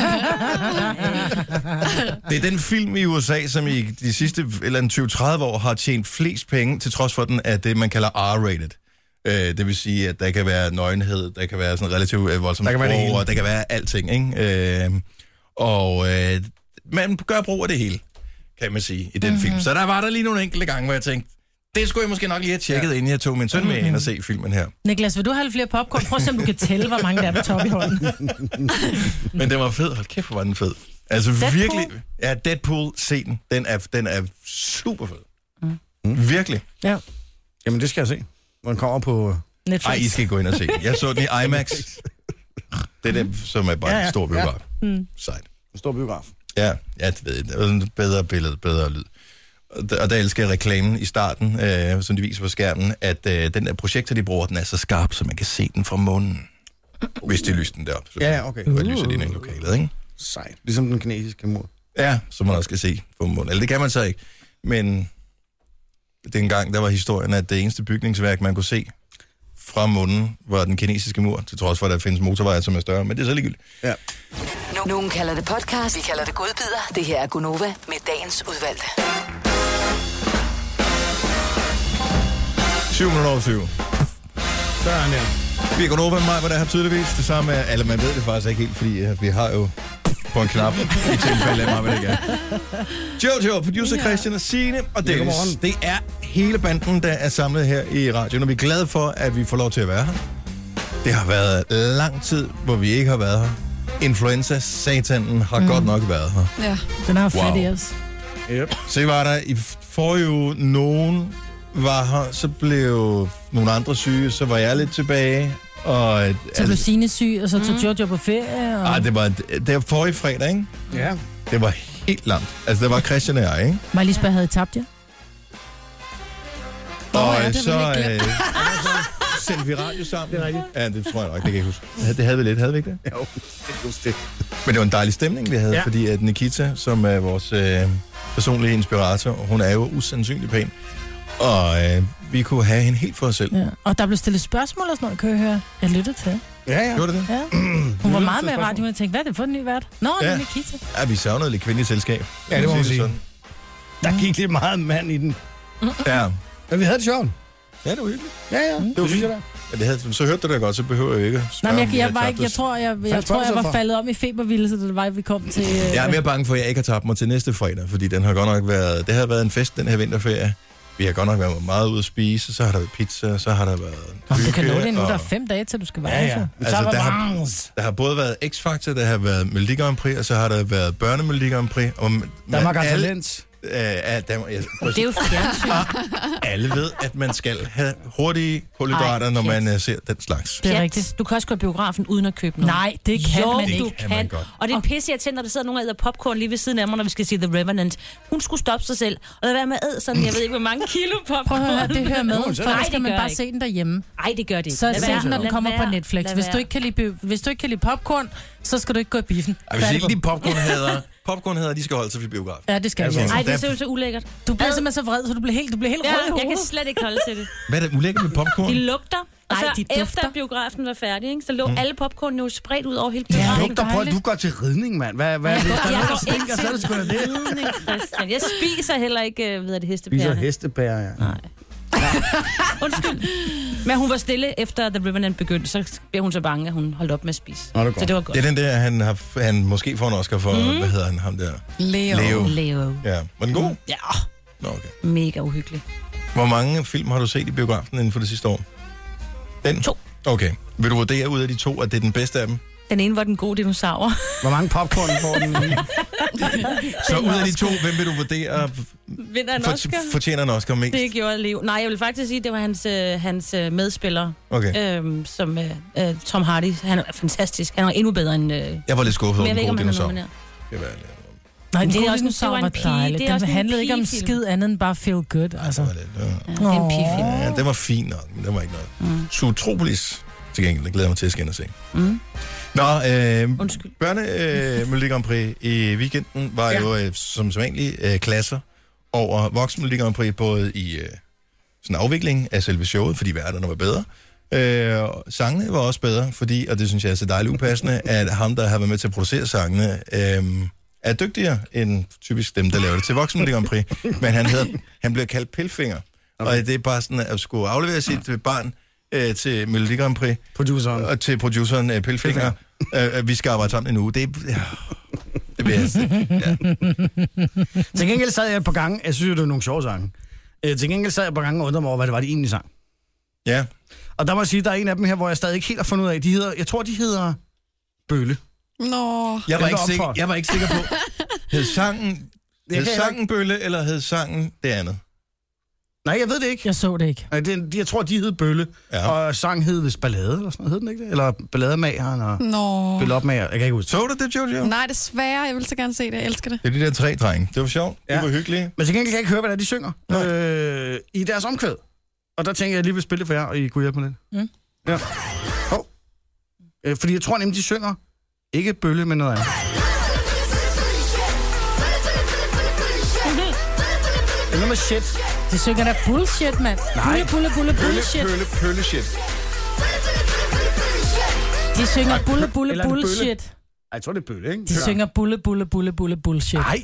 D: Det er den film i U S A, som i de sidste eller tyve til tredive år har tjent flest penge, til trods for den er det, man kalder R-rated. Øh, det vil sige, at der kan være nøgenhed, der kan være sådan relativt øh, voldsomt sprog, og der kan være alting, ikke? Øh, og øh, man gør brug af det hele, kan man sige, i den mm-hmm. film. Så der var der lige nogle enkelte gange, hvor jeg tænkte, det skulle jeg måske nok lige have tjekket, ja. inden jeg tog min søn med mm-hmm. ind og se filmen her.
E: Niklas, vil du have lidt flere popcorn? Prøv at se, om du kan tælle, hvor mange der er på top i hånden.
D: Men den var fed. Hold kæft, hvor var den fed. Altså Deadpool? Virkelig. Ja, Deadpool, se den. Den er, den er super fed. Mm. Mm. Virkelig.
E: Ja.
G: Jamen, det skal jeg se. Hvor den kommer på
E: Netflix.
D: Ej, I skal gå ind og se den. Jeg så den i IMAX. Det er det, som er bare ja, ja. en stor biograf. Ja.
E: Mm.
D: Sejt.
G: En stor biograf.
D: Ja, ja, det ved jeg. Det var sådan et bedre billede, bedre lyd. Og der elsker jeg reklamen i starten, øh, som de viser på skærmen, at øh, den der projektor, de bruger, den er så skarp, så man kan se den fra månen. Hvis de lyser den derop. Så
G: ja, okay.
D: Så lyser de den i lokalet, ikke?
G: Sejt. Ligesom den kinesiske mur.
D: Ja, som man også kan se på månen. Eller det kan man så ikke. Men dengang, der var historien, at det eneste bygningsværk, man kunne se fra månen, var den kinesiske mur, til trods for, at der findes motorveje, som er større. Men det er så ligegyldigt.
G: Ja.
J: Nogen kalder det podcast, vi kalder det godbider. Det her er Gunova med dagens udvalgte.
D: syv minutter over syv.
G: Så er han der.
D: Vi er Gunova med mig, hvor der har tydeligvis det samme er, eller man ved det faktisk ikke helt, fordi uh, vi har jo på en knap i tilfælde af mig, hvad det ikke er. Jojo, producer ja. Christian og Signe og Dennis. Det er hele banden, der er samlet her i radioen, og vi er glade for, at vi får lov til at være her. Det har været lang tid, hvor vi ikke har været her. Influenza, satanen, har mm. godt nok været her.
F: Ja,
E: den har fat i os.
D: Yep. Så var der i forrige uge nogen var her, så blev nogle andre syge, så var jeg lidt tilbage. Og,
E: så blev Signe syg, og så tog mm. Jojo på ferie. Og...
D: Ej, det var, det var forrige fredag, ikke?
G: Ja.
D: Det var helt langt. Altså, det var Christian og jeg, ikke?
E: Mig lige spørge, havde I tabt jer?
D: Og oh, ja, så øh, sendte vi radio sammen. Det er rigtigt. Ja, det tror jeg nok, det kan jeg huske. Det havde vi lidt, havde vi ikke det?
G: Jo, det huske det.
D: Men det var en dejlig stemning, vi havde, ja. Fordi at Nikita, som er vores øh, personlige inspirator, hun er jo usandsynlig pæn. Og øh, vi kunne have hende helt for os selv.
E: Ja. Og der blev stillet spørgsmål og sådan noget, kan jeg høre. Jeg lyttede til.
G: Ja, ja.
D: Gjorde det det?
E: Ja. Hun var meget med i radioen, og tænkte, hvad er det for en ny vært? Nå, ja. Det er Nikita.
D: Ja, vi savnede lidt kvindeligt selskab.
G: Ja, det må man sige. Sådan. Der gik lidt meget mand i den.
D: Ja.
G: Men vi havde det sjovt.
D: Ja, det var hyggeligt.
G: Ja, ja.
D: Det var fint. Ja, det havde, så hørte du det godt, så behøver jeg ikke
E: spørge. Nej, men jeg, jeg, var ikke, jeg tror, jeg, jeg, jeg, tror, jeg var faldet om i febervildelse, da det var, vi kom til... Øh...
D: Jeg er mere bange for, at jeg ikke har tabt mig til næste fredag, fordi den har godt nok været... Det har været en fest, den her vinterferie. Vi har godt nok været meget ude at spise, så har der været pizza, så har der været hygge.
E: Du kan nå det nu, og... der er fem dage til, du skal være ja, ja.
D: Altså, der, har, der har både været X-Factor, der har været Melodi Grand Prix, og så har der været børne-Melodi Grand Prix. Og
G: Danmark har talent.
D: Uh, ja, der, ja,
H: det er jo fjernsyn.
D: Alle ved, at man skal have hurtige kulhydrater, Ej, når man uh, ser den slags.
H: Det er rigtigt. Du kan også gå i biografen uden at købe noget.
E: Nej, det kan
H: jo,
E: man ikke.
H: Du kan. kan. Og det er pisse irriterende, når der sidder nogen og æder popcorn lige ved siden af mig, når vi skal se The Revenant. Hun skulle stoppe sig selv, og lade være med at æde sådan, jeg ved ikke, hvor mange kilo popcorn.
E: Prøv at høre, det hører med, for nej, skal man bare ikke. Se den derhjemme.
H: Nej, det gør det ikke.
E: Så se den, når den kommer på Netflix. Hvis du, ikke kan lide, hvis du ikke kan lide popcorn, så skal du ikke gå i biffen.
D: Ej, hvis ikke de popcornhader, popcornhader, de skal holde sig for biografen.
E: Ja, det skal
D: altså,
E: de.
H: Nej, det ser jo så ulækkert.
E: Du bliver simpelthen så vred, så du bliver helt, du bliver helt
H: ja,
E: rød i hovedet.
H: jeg kan slet ikke holde til det.
D: Hvad er det ulækkert med popcorn?
H: De lugter. Og
E: Nej,
H: så
E: de
H: efter biografen var færdig, ikke, så lå mm. alle popcorn jo spredt ud over hele
G: Ja,
H: biografen.
G: det lugter på, at du går til ridning, mand. Hvad, hvad er det? Der
H: Jeg
G: er
H: går
G: stinker,
H: ikke
G: så er det sgu da det.
H: ridning, Christian. Jeg spiser heller ikke, ved det, hestepærerne.
G: Spiser hestepærer, ja.
H: Nej. Undskyld. Men hun var stille efter The Revenant begyndte, så blev hun så bange, at hun holdt op med at spise.
G: Nå, det
H: så det var godt.
D: Det er den der, han, har, han måske får en Oscar for, mm. hvad hedder han, ham der?
F: Leo.
D: Leo.
H: Leo.
D: Ja, var den god?
H: Ja.
D: Nå, okay.
H: Mega uhyggelig.
D: Hvor mange film har du set i biografen inden for det sidste år? Den?
H: To.
D: Okay. Vil du vurdere ud af de to, at det er den bedste af dem?
H: Den ene var den gode dinosaur.
G: Hvor mange popcorn får den?
D: Så ud af de to, hvem vil du vurdere
H: Vinder en
D: for,
H: Oscar?
D: fortjener en Oscar mest?
H: Det gjorde Leo. Nej, jeg vil faktisk sige, at det var hans, øh, hans øh, medspiller,
D: Okay.
H: øhm, som øh, øh, Tom Hardy. Han er fantastisk. Han er endnu bedre end... Øh,
D: Jeg var lidt skuffet over
H: men jeg
D: den
H: ved
D: gode
H: ikke, om han er
D: dinosaur.
H: nomineret.
D: Det var ærligt.
E: Nej,
H: Men
E: det
H: det er
E: er
H: også en-
E: også
H: det var en
E: var
H: pige-
E: dejligt.
H: det er også
E: Den
H: en
E: handlede ikke om
H: pigefilm.
E: skid andet end bare feel good. Altså.
D: Det var lidt, ja.
H: Ja, det er en pigefilm.
D: Ja, den var fin nok, men den var ikke noget. Mm. Zootropolis, til gengæld, det glæder jeg mig til at skal ind og se.
H: Mm.
D: Nå, øh,
H: Undskyld.
D: børne øh, Melodi Grand Prix i weekenden var ja. jo øh, som sædvanligt øh, klasser over voksen Melodi Grand Prix, både i øh, sådan en afvikling af selve showet, fordi værterne var bedre. Øh, og sangene var også bedre, fordi, og det synes jeg er så dejligt upassende, at ham, der har været med til at producere sangene, øh, er dygtigere end typisk dem, der laver det til voksen Melodi Grand Prix. Men han, hedder, han bliver kaldt Pilfinger. Okay. Og det er bare sådan, at skulle aflevere sit barn øh, til Melodi Grand Prix.
G: Produceren.
D: Og til produceren øh, Pilfinger. øh, vi skal arbejde sammen en uge. Det, er, ja, det bliver jeg ja.
G: Til gengæld sad jeg et par gange, jeg synes jo, det var nogle sjove sange. Øh, til gengæld sad jeg et par gange og undrede mig over, hvad det var, de egentlig sang.
D: Ja.
G: Og der må jeg sige, der er en af dem her, hvor jeg stadig ikke helt har fundet ud af. De hedder, jeg tror, de hedder Bølle.
F: Nå.
D: Jeg var,
G: Den
D: ikke
G: var
D: sikker,
G: optrådt.
D: jeg var ikke sikker på, hed sangen,
G: Jeg
D: hed
G: kan
D: sangen Bølle, eller hed sangen det andet?
G: Nej, jeg ved det ikke.
E: Jeg så det ikke.
G: Nej, det, jeg tror, de hed Bølle,
D: Ja.
G: og sang hed vist Ballade, eller sådan noget, hed den ikke det? Eller Ballademageren og
F: Nå.
G: Bølleopmager, jeg kan ikke huske.
D: Så du det, Jojo?
F: Nej, desværre. Jeg vil så gerne se det. Jeg elsker det.
D: Det er de der tre drenge. Det var sjovt. Ja. Det var hyggeligt.
G: Men til gengæld kan jeg ikke høre, hvad det er, de synger øh, i deres omkvæd. Og der tænker jeg, at jeg lige vil spille det for jer, og I kunne hjælpe mig lidt.
E: Mm.
G: Ja. Oh. Øh, fordi jeg tror nemlig, de synger ikke Bølle, men noget andet. Det er noget med shit.
E: De synger der bullshit, mand.
G: Nej.
E: Bulle, bulle, bulle, bullshit.
D: Pølle, pølle, shit.
E: De synger bulle, bulle,
G: Eller er det bølle?
E: bullshit.
G: Ej, jeg tror, det er Bølle, ikke?
E: De synger bulle, bulle, bulle, bulle, bullshit.
G: Nej.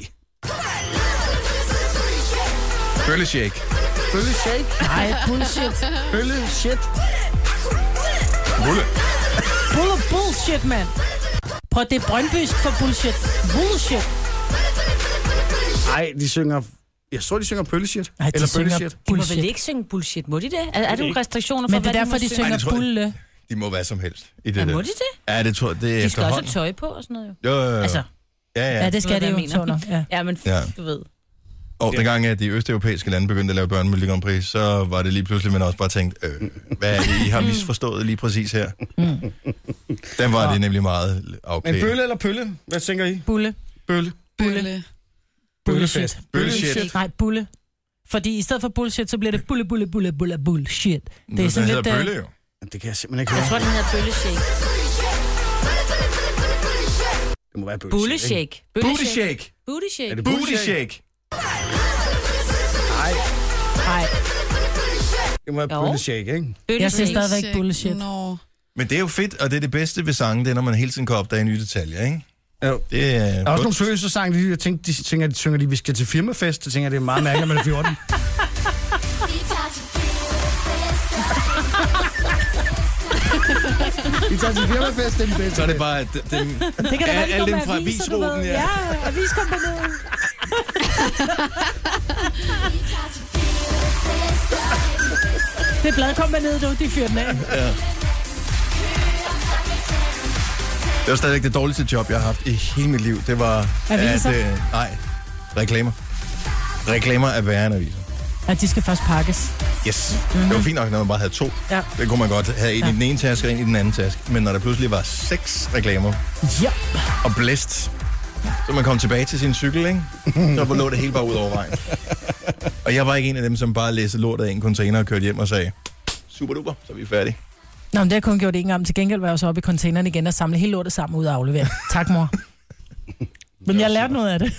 D: Pølle shake.
G: Bølle shake.
E: Nej, bullshit.
G: Bølle shit.
D: Bulle.
E: Bulle, bullshit, mand. Prøv, det er brøndbysk for bullshit. Bullshit.
G: Nej, de synger... Jeg tror, de synger Bølle shit.
E: Nej, de
G: Eller
E: synger
G: Bølle shit.
H: De må
E: bullshit.
H: vel ikke synge bullshit, må de det? Er, er der nogle restriktioner for,
E: Men det er
H: hvad
E: derfor,
H: de,
E: de
H: må
E: synger
D: Ej, det tror jeg-
E: bulle.
D: De må være som helst i det
H: Ja,
D: der.
H: må de det?
D: Ja, det tror jeg, det er
H: De skal også have
D: efterhånden.
H: tøj på og sådan noget jo.
D: Jo, jo, jo.
H: Altså,
D: Ja, ja.
E: Ja, det
H: du ved,
E: skal
H: hvad
E: det
H: jeg
E: jo.
H: mener.
E: Sådan, ja.
H: Ja, men
D: Ja.
H: du ved.
D: Og dengang, at de østeuropæiske lande begyndte at lave børnemelodi Grand Prix, så var det lige pludselig, man også bare tænkte, øh, hvad er det, I har misforstået lige præcis her? Den var det nemlig meget afklædt.
G: Men Bølle eller Pølle? Hvad tænker I?
E: Bulle.
G: Bølle.
F: Bølle.
E: Bullshit.
D: Bullshit.
E: Nej, bulle. Fordi i stedet for bullshit, så bliver det bulle, bulle, bulle, bulle, bullshit. Det er sådan
D: den
E: lidt...
D: hedder
E: øh,
D: Bølle jo.
G: Det kan jeg simpelthen ikke høre.
H: Jeg tror, den hedder bølleshake.
G: Det må være Bølle
H: Bulleshake.
D: Booty shake.
H: Booty
G: Er
H: shake.
G: det
D: Booty
G: Booty
D: shake.
G: Nej,
E: Nej,
G: det må være
H: Jo.
G: Bølle shake, ikke?
E: jeg siger
H: Bølleshake.
E: stadigvæk bullshit.
F: Nå.
D: Men det er jo fedt, og det er det bedste ved sangen, det er, når man hele tiden kan opdage nye detaljer, ikke?
G: Jo.
D: Det er...
G: Der er også nogle seriøse sange, de, jeg tænker, de tænker, de synger, de, vi skal til firmafest. Så tænker jeg, det er meget mærkeligt, at man er fjorten. Vi tager til firmafest, det er den bedste.
D: Så er det bare, at den,
E: Det kan da vel
D: alle
E: gå
D: dem
E: med
D: fra
E: aviser, du
D: avisruten,
E: ved.
D: ja.
E: Ja, aviskompagniet. Det blad kom med ned, du, de fyrer den af.
D: Det var stadigvæk det dårligste job, jeg har haft i hele mit liv. Det var...
E: Aviser?
D: At, øh, nej, reklamer. Reklamer er værre end aviser.
E: Ja, de skal først pakkes.
D: Yes. Mm-hmm. Det var fint nok, når man bare havde to.
E: Ja.
D: Det kunne man godt have en ja. i den ene taske og en i den anden taske. Men når der pludselig var seks reklamer
E: Ja.
D: og blæst, så man kom tilbage til sin cykel, ikke? Så lå det hele bare ud over vejen. Og jeg var ikke en af dem, som bare læste lortet af en container og kørte hjem og sagde, super duper, så er vi færdige.
E: Nå, men det har jeg kun gjort en gang. Til gengæld var jeg så oppe i containeren igen og samle hele lortet sammen ud og aflevere. Tak, mor. Men jeg har lært noget af det.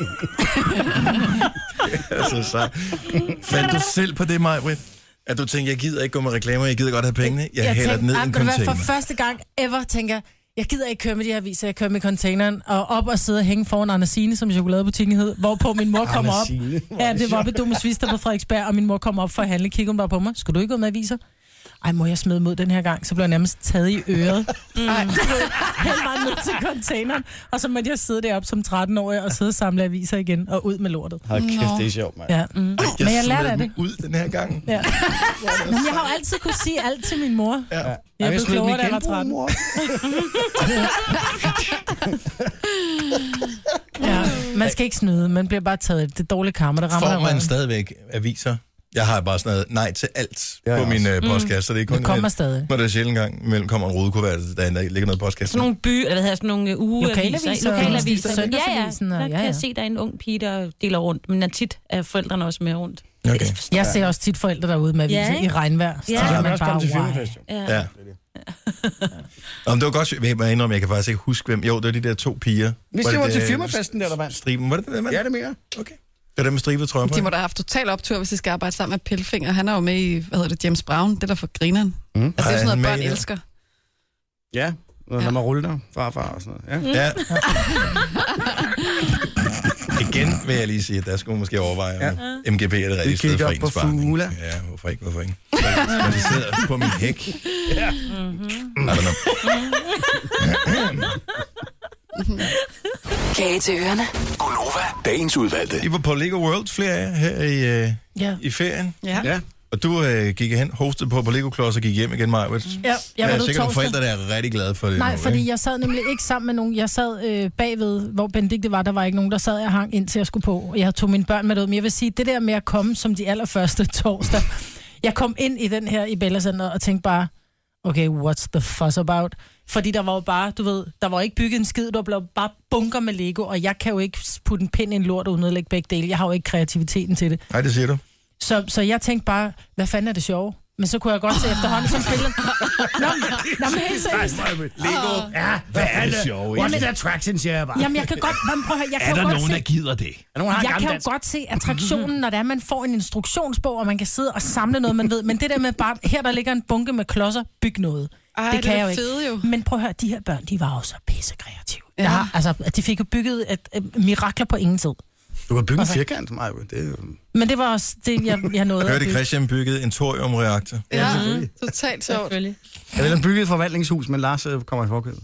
D: Altså, så fandt du selv på det, Maj-Brit? At du tænkte, jeg gider ikke gå med reklamer, jeg gider godt have pengene, jeg, jeg hælder det ned i en container.
E: For første gang ever tænker jeg, jeg gider ikke køre med de her aviser, jeg kører med containeren, og op og sidde og hænge foran Andersine, som chokoladebutikken hed, hvorpå min mor kommer op. Ja, det var ved Dumme Svister på Frederiksberg, og min mor kommer op for at handle, kigger hun bare på mig. Skal du ikke gå med aviser? Ej, må jeg smide mod den her gang? Så blev jeg nærmest taget i øret. Mm. Ej, helt meget ned til containeren. Og så måtte jeg sidde deroppe som tretten-årig og sidde og samle aviser igen og ud med lortet.
G: Hold kæft, det er sjovt, mand.
E: Ja. Mm. Men jeg lærte af det.
D: ud den her gang.
E: Ja. Men jeg har jo altid kunne sige alt til min mor.
D: Ja.
E: Jeg, jeg blev klogere, da jeg var tretten. Ja, man skal ikke snyde. Man bliver bare taget. Det er dårligt karma, der rammer.
D: Får man stadigvæk aviser? Jeg har bare sådan noget nej til alt ja, på min uh, postkasse, mm. så det er kun
E: det kommer stadig.
D: Når det er sjældent gang imellem kommer en rodekuvert, der, der ligger noget postkasse.
H: Sådan nogle by, eller hvad hedder sådan nogle ugeaviser.
E: Lokalaviser.
H: Lokalaviser. Ja, ja. Der kan jeg se, der er en ung pige, der deler rundt, men tit er forældrene også med rundt.
D: Okay.
E: Jeg ser også tit forældre derude med aviser ja, i regnvejr.
H: Ja, ja.
G: Man også komme til filmfest.
D: Ja. ja. ja. Om det var godt, jeg må indrømme, jeg kan faktisk ikke huske, hvem. Jo, det var de der to piger.
G: Hvis det var til firmafesten der, der vandt.
D: Striben, var det det, mand?
G: Ja, det mener.
D: Okay. Det er dem med stribet trøjer på.
F: De må da have haft total optur, hvis de skal arbejde sammen med Pelfinger. Han er jo med i, hvad hedder det, James Brown. Det der for grineren. Mm. Altså, det er sådan noget, børn elsker.
G: Ja, når ja. man ruller der, farfar og sådan noget. Ja.
D: ja. Igen vil jeg lige sige, at der skulle måske overveje, ja. M G P er det rigtige sted for ens barn. Ja, hvorfor ikke, hvorfor ikke? Når de sidder på min hæk. Ja. Mm-hmm. I don't know.
J: Kage til ørerne.
I: Gonova, dagens udvalgte.
D: I var på Lego World, flere af jer, her i, uh,
E: ja.
D: i ferien.
E: Ja.
G: ja.
D: Og du uh, gik hen, hostede på på Lego-klods og gik hjem igen, Maja.
E: Ja, jeg
D: var
E: ja,
D: sikkert nogle forældre, der er rigtig glade for det.
E: Nej,
D: nu,
E: fordi
D: ikke?
E: jeg sad nemlig ikke sammen med nogen. Jeg sad øh, bagved, hvor Benedikte var, der var ikke nogen, der sad og hang ind til at skulle på. Jeg tog mine børn med ud. Men jeg vil sige, det der med at komme som de allerførste torsdag. Jeg kom ind i den her i Bella Center og tænkte bare, okay, what's the fuss about? Fordi der var jo bare, du ved, der var ikke bygget en skid, der blev bare bunker med Lego, og jeg kan jo ikke putte en pind i en lort uden at lægge begge dele. Jeg har jo ikke kreativiteten til det.
D: Nej, det siger du.
E: Så, så jeg tænkte bare, hvad fanden er det sjove? Men så kunne jeg godt se efterhånden som spiller. Nå, nå, men helt seriøst.
G: Lego. Ja, hvad er det? What's the attraction, siger jeg bare.
E: Jamen, jeg kan godt... Jamen, prøv at høre, jeg kan
M: er der
E: godt
M: nogen,
E: se,
M: der gider det?
G: Er nogen,
E: jeg kan jo godt se attraktionen, når det er, man får en instruktionsbog, og man kan sidde og samle noget, man ved. Men det der med bare, her der ligger en bunke med klodser, byg noget.
F: Ej,
E: det kan
F: det
E: jeg jo ikke.
F: Fede, jo.
E: Men prøv at høre, de her børn, de var jo så pissekreative.
F: Ja.
E: Har, altså, de fik jo bygget et, et mirakler på ingen tid.
G: Du har bygget en firkant, Maja. Det er jo...
E: Men det var også det, jeg, jeg nåede.
D: Hørte Christian byggede en thoriumreaktor.
F: Ja, ja selvfølgelig. Totalt sjovt.
G: Jeg vil bygge et forvaltningshus, men Lars kommer i forkøbet.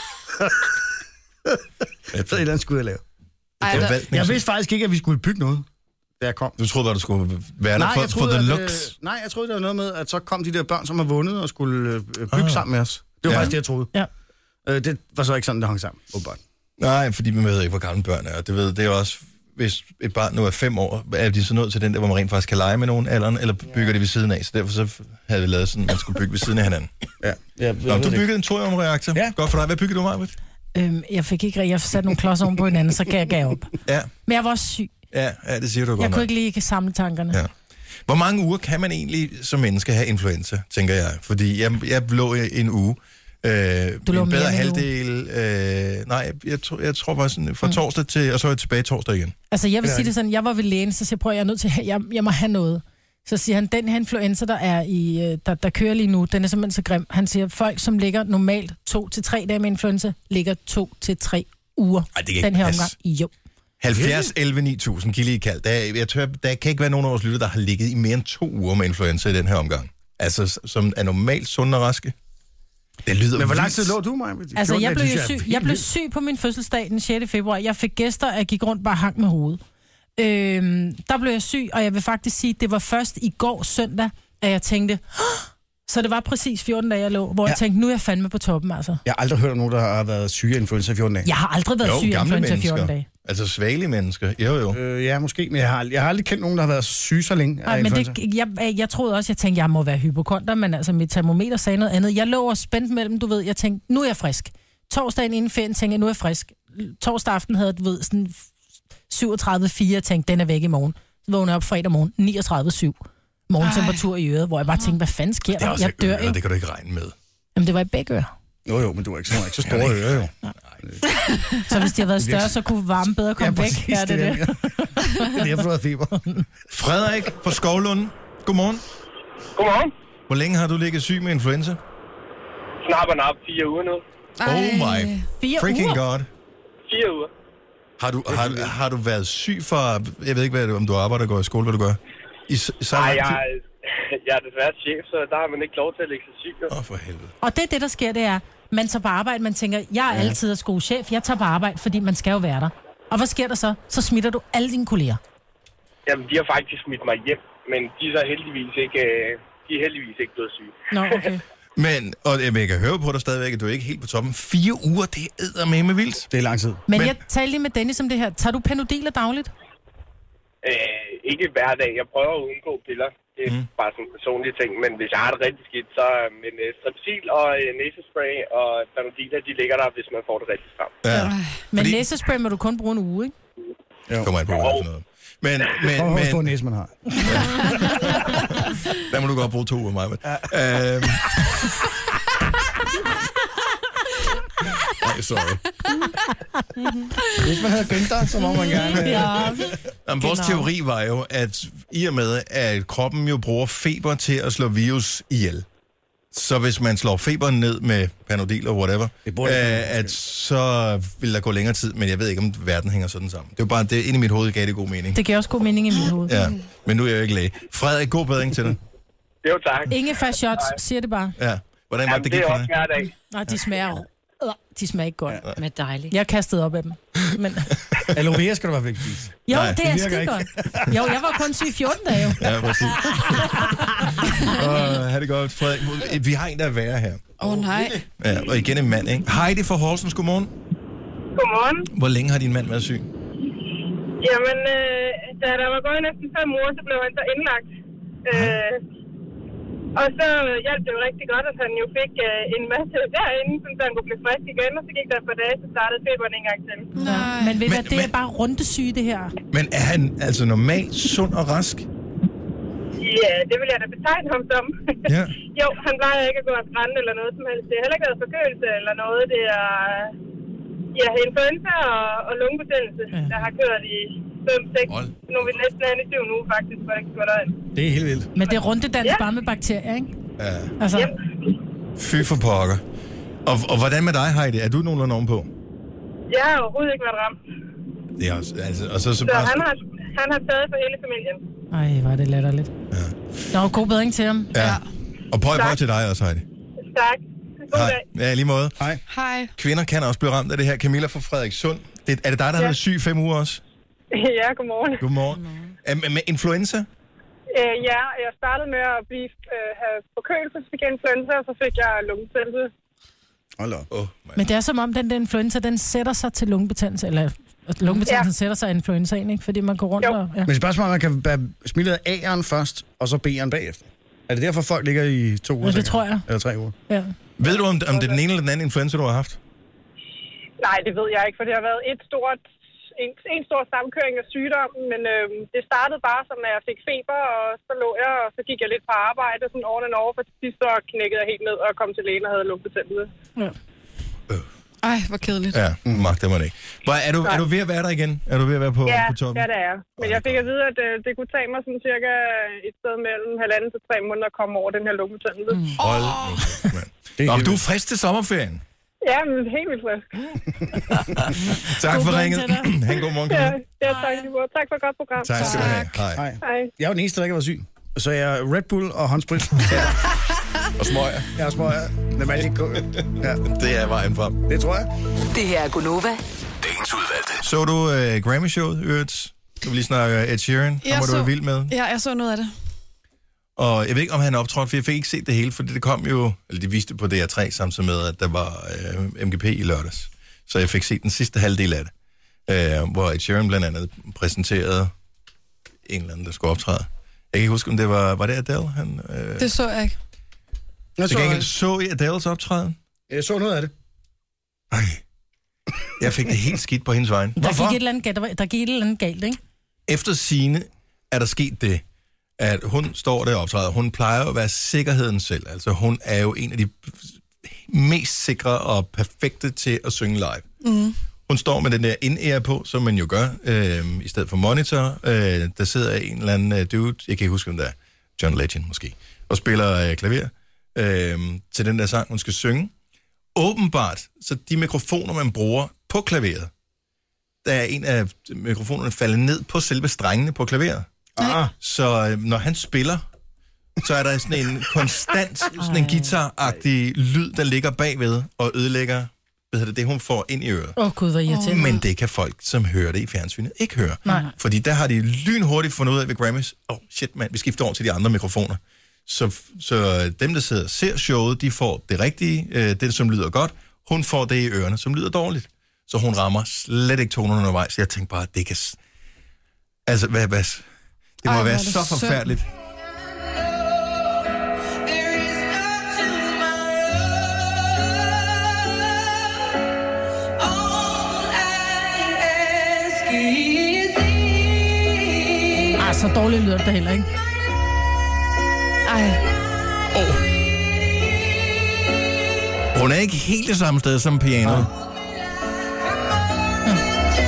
G: Så et eller andet skulle jeg lave.
F: Ej, der...
G: Jeg vidste faktisk ikke, at vi skulle bygge noget, da jeg kom.
D: Du troede bare, du skulle være
G: nej,
D: der for,
G: troede,
D: for the
G: at,
D: looks?
G: Øh, nej, jeg troede, det var noget med, at så kom de der børn, som har vundet og skulle øh, bygge ah. sammen med os. Det var ja. faktisk det, jeg troede.
E: Ja.
G: Øh, det var så ikke sådan, det hang sammen. Åbenbart.
D: Nej, fordi man ved ikke, hvor gamle børn er. Det, ved, det er også... Hvis et barn nu er fem år, er de så nået til den der, hvor man rent faktisk kan lege med nogen alderen, eller bygger de ved siden af? Så derfor så havde vi lavet sådan, at man skulle bygge ved siden af hinanden.
G: Ja. Ja,
D: Nå, du byggede en thoriumreaktor. Ja. Godt for dig. Hvad byggede du, Marvitt?
E: Øhm, jeg fik ikke jeg satte nogle klodser oven på hinanden, så gav jeg gav op.
D: Ja.
E: Men jeg var også syg.
D: Ja, ja det siger du godt.
E: Jeg kunne ikke lige samle tankerne.
D: Ja. Hvor mange uger kan man egentlig som menneske have influenza, tænker jeg? Fordi jeg, jeg lå en uge. Øh,
E: du lå
D: en bedre
E: mere
D: halvdel. Øh, nej, jeg, jeg, tror, jeg tror bare sådan fra mm. torsdag til, og så er jeg tilbage torsdag igen.
E: Altså jeg vil sige det sådan, jeg var ved lægen, så siger jeg, prøv, jeg er nødt til, jeg, jeg må have noget. Så siger han, den her influenza, der er i, der, der kører lige nu, den er simpelthen så grim. Han siger, folk, som ligger normalt to til tre dage med influenza, ligger to til tre uger.
D: Ej, det kan
E: den her
D: passe.
E: omgang. Jo.
D: halvfjerds elleve ni tusind, giv lige kald. Der, jeg tør, der kan ikke være nogen af vores lytter, der har ligget i mere end to uger med influenza i den her omgang. Altså, som er normalt sunde og raske. Det lyder
G: Men hvor lang
D: vildt.
G: tid lå du, Maja?
E: Altså, jeg blev, syg, jeg blev syg på min fødselsdag den sjette februar. Jeg fik gæster, og jeg gik rundt bare hang med hovedet. Øhm, der blev jeg syg, og jeg vil faktisk sige, det var først i går søndag, at jeg tænkte, så det var præcis fjorten dage, jeg lå, hvor ja. jeg tænkte, nu er jeg fandme på toppen, altså.
G: Jeg har aldrig hørt om nogen, der har været syge af influenza i fjorten dage.
E: Jeg har aldrig været
D: jo,
E: syg af influenza i fjorten
D: mennesker.
E: dage.
D: Altså svagelige mennesker, jo jo.
G: Øh, ja, måske, men jeg har, jeg har aldrig kendt nogen, der har været syge så længe
E: Nej,
G: af
E: men
G: influenza.
E: det, jeg, jeg troede også, jeg tænkte, jeg må være hypokonter, men altså mit termometer sagde noget andet. Jeg lå og spændt mellem, du ved, jeg tænkte, nu er jeg frisk. Torsdagen inden ferien tænkte jeg, nu er jeg frisk. Torsdag aften havde jeg, du ved, sådan syvogtredive fire, jeg tænkte, den er væk i morgen. Så vågnede jeg op fredag morgen, niogtredive syv. morgentemperatur i øret, hvor jeg bare tænkte, hvad fanden sker der? Jeg dør,
D: ikke? Det kan du ikke regne med.
E: Jamen, det var i begge ører.
G: Jo, jo, men du var ikke så, ikke så store ører, jo.
E: Så hvis de havde været større, så kunne varmen bedre komme
G: ja,
E: væk.
G: Ja, det er det. Det er derfor, du har feber.
D: Frederik fra Skovlund. Godmorgen.
M: Godmorgen.
D: Hvor længe har du ligget syg med influenza?
M: Snap og nap, fire uger nu.
D: Oh my
E: fire
D: freaking
E: uger?
D: god.
M: Fire uger.
D: Har du, har, har du været syg for, jeg ved ikke, hvad, om du arbejder og går i skole, hvad du gør? I, i
M: Nej, jeg, jeg er desværre chef, så der har man ikke lov til at lægge sig syg.
D: Åh, oh, for helvede.
E: Og det er det, der sker, det er, man tager på arbejde, man tænker, jeg er ja. altid at skolechef, jeg tager på arbejde, fordi man skal jo være der. Og hvad sker der så? Så smitter du alle dine kolleger.
M: Jamen, de har faktisk smidt mig hjem, men de er så heldigvis ikke, de er heldigvis ikke blevet syge.
E: Nå, okay.
D: Men, og jeg kan høre på dig stadigvæk, at du er ikke helt på toppen. Fire uger, det er eddermame vildt.
G: Det er lang tid.
E: Men, Men jeg talte lige med Dennis om det her. Tager du Panodiler dagligt?
M: Øh, ikke hver dag. Jeg prøver at undgå piller. Det er mm. bare sådan en personlig ting. Men hvis jeg har det rigtig skidt, så med uh, Strepsil og uh, næsespray og Panodiler, de ligger der, hvis man får det rigtig stramt.
D: Ja.
E: Men Fordi... næsespray må du kun bruge en uge, ikke?
D: Jo. Kommer an på, hvad noget. Men, men,
G: Hvor
D: men...
G: stor næse man har.
D: Der må du godt bruge to uger, mig. Ja. Øhm... Nej, sorry.
G: Hvis man havde gønt dig, så må man gerne...
E: Ja.
D: Jamen, vores teori var jo, at i og med, at kroppen jo bruger feber til at slå virus ihjel. Så hvis man slår feberen ned med Panodil og whatever, øh, at så vil der gå længere tid, men jeg ved ikke, om verden hænger sådan sammen. Det er jo bare, det inde i mit hoved gav det god mening.
E: Det giver også god mening i mit hoved.
D: Ja, men nu er jeg jo ikke læge. Frederik, god bedring til dig.
M: Jo, tak.
E: Ingefær shots, siger det bare.
D: Ja. Hvordan var
M: Jamen,
D: det,
M: det
D: gik
M: er
D: for
M: også
D: dig?
M: hver dag.
E: Nej, de smager... Øh, de smager ikke godt.
H: Ja. Men dejligt.
E: Jeg kastede op af dem. Men...
G: Aloe vera skal du i hvert fald ikke spise.
E: Jo,
D: Nej,
E: det er skide godt. Jo, jeg var kun syg fjorten dage jo.
D: Ja, præcis. Åh, ha' det godt, Frederik. Vi har en, der er værre her.
F: Åh, oh, nej.
D: Ja, og igen en mand, ikke? Heidi fra Horsens, godmorgen.
N: Godmorgen.
D: Hvor længe har din mand været syg?
N: Jamen, øh, da der var gået næsten fem uger, så blev han så indlagt. Øh, og så hjalp det jo rigtig godt, at han jo fik øh, en masse derinde, så han kunne blive frisk igen, og så gik der et par dage, så startede feberen en gang til.
E: Nej. Men ved du hvad, det er bare rundesyge, det her.
D: Men er han altså normalt sund og rask?
N: Ja, det vil jeg da betegne ham som.
D: Ja.
N: Jo, han plejer ikke at gå af brænde eller noget som helst. Det har heller ikke været forkølelse eller noget. Det er ja, influenza og, og lungebetændelse, ja. Der har kørt i fem seks. Nu er vi næsten hen i syv nu, faktisk, for det ikke går derind.
G: Det er helt vildt.
E: Men det er rundedans
N: ja.
E: bare med bakterier, ikke?
D: Ja.
E: Altså.
N: Yep.
D: Fy for pokker. Og, og hvordan med dig, Heidi? Er du nogenlunde ovenpå?
N: Jeg har overhovedet ikke været ramt.
D: Det er også, altså, og så, så,
N: så
D: bare...
N: han, har, han har taget for hele familien.
E: Ej, var det latterligt.
D: Ja.
E: Der var god bedring til ham.
D: Ja. Og pøj pøj til dig også, Heidi.
N: Tak. God
D: Hej.
N: dag.
D: Ja, i lige måde.
G: Hej.
F: Hej.
D: Kvinder kan også blive ramt af det her. Camilla fra Frederikssund. Det, er det dig, der har
N: Ja.
D: været syg fem uger også?
N: Ja, godmorgen.
D: Godmorgen. Godmorgen. Med, med influenza?
N: Øh, ja, jeg startede med at blive, øh, have forkølelse, så fik jeg influenza, og så fik jeg lungebetændelse.
G: Hold op.
D: Oh,
E: Men det er som om, den der influenza, den sætter sig til lungebetændelse, eller lungebetændelsen ja. sætter sig af influenzaen, ikke? Fordi man går rundt
N: jo.
E: og... Ja.
G: Men spørgsmålet er, man kan være smittet af A'eren først, og så B'eren bagefter. Er det derfor, folk ligger i to uger?
E: Ja, det tror jeg.
G: Eller tre uger?
E: Ja.
D: Ved du, om, om det er den ene eller den anden influenza, du har haft?
N: Nej, det ved jeg ikke, for det har været et stort, en, en stor sammenkøring af sygdommen, men øh, det startede bare som, at jeg fik feber, og så lå jeg, og så gik jeg lidt på arbejde, sådan over and over, for til sidst så knækkede jeg helt ned og kom til lægen og havde lungebetændelse.
E: Ja.
F: Ej, hvor kedeligt.
D: Ja, magter man ikke. Hvor, er, du, er du ved at være der igen? Er du ved at være på,
N: ja,
D: på toppen?
N: Ja, det er jeg. Men jeg fik at vide, at øh, det kunne tage mig sådan cirka et sted mellem halvanden til tre måneder at komme over den her lungebetændelse.
D: Mm. Hold nu, mand. Nå, du er frisk til sommerferien.
N: Ja, men helt vildt frisk.
D: Tak for ringet. Ha' en god morgen.
N: Ja, ja, tak. Tak for et godt program.
D: Tak skal du have. Hej.
N: Hej.
G: Jeg er jo den eneste, der ikke var syg. Så jeg er Red Bull og håndsprit.
D: Og smøger.
G: Ja, og smøger. The Magic Coke. Ja.
D: Det er vejen frem.
G: Det tror jeg.
J: Det her er Gunova.
I: Dagens udvalgte.
D: Så du uh, Grammy-showet, Ørts? Du vil lige snakke Ed Sheeran.
F: Jeg
D: Ham var
F: så,
D: du vild med.
F: Ja, jeg så noget af det.
D: Og jeg ved ikke, om han optrådte, for jeg fik ikke set det hele, fordi det kom jo, eller de viste på D R tre samtidig med, at der var øh, M G P i lørdags. Så jeg fik set den sidste halvdel af det, øh, hvor Ed Sheeran blandt andet præsenterede en eller anden, der skulle optræde. Jeg kan ikke huske, om det var, var det Adele? Han, øh...
F: Det så jeg ikke.
G: Jeg
D: så, jeg... så I Adeles optræden?
G: Jeg så noget af det.
D: Ej. Jeg fik det helt skidt på hendes vejen.
E: Der gik, et eller andet, der, der gik et eller andet galt, ikke?
D: Efter sigende er der sket det, at hun står der og optræder. Hun plejer at være sikkerheden selv. Altså, hun er jo en af de mest sikre og perfekte til at synge live.
F: Mm.
D: Hun står med den der in-ear på, som man jo gør, øh, i stedet for monitor. Øh, der sidder en eller anden øh, dude, jeg kan ikke huske, om det er John Legend måske, og spiller øh, klaver øh, til den der sang, hun skal synge. Åbenbart, så de mikrofoner, man bruger på klaveret, der er en af mikrofonerne faldet ned på selve strengene på klaveret. Ah. Så øh, når han spiller, så er der sådan en konstant, sådan en guitar-agtig lyd, der ligger bagved og ødelægger hvad det, det, hun får ind i øret.
E: Åh oh, gud, hvor irriterende.
D: Men det kan folk, som hører det i fjernsynet, ikke høre.
E: Nej.
D: Fordi der har de lynhurtigt fundet ud af ved Grammys, åh oh, shit mand, vi skifter over til de andre mikrofoner. Så, så dem, der sidder og ser showet, de får det rigtige, øh, det som lyder godt. Hun får det i ørerne, som lyder dårligt. Så hun rammer slet ikke tonerne undervejs. Jeg tænker bare, det kan... Altså, hvad... hvad det må Ej, være så forfærdeligt.
E: Ej, så dårligt lyder det heller ikke. Ej.
D: Oh. Hun er ikke helt det samme sted som pianoet.
G: Ja.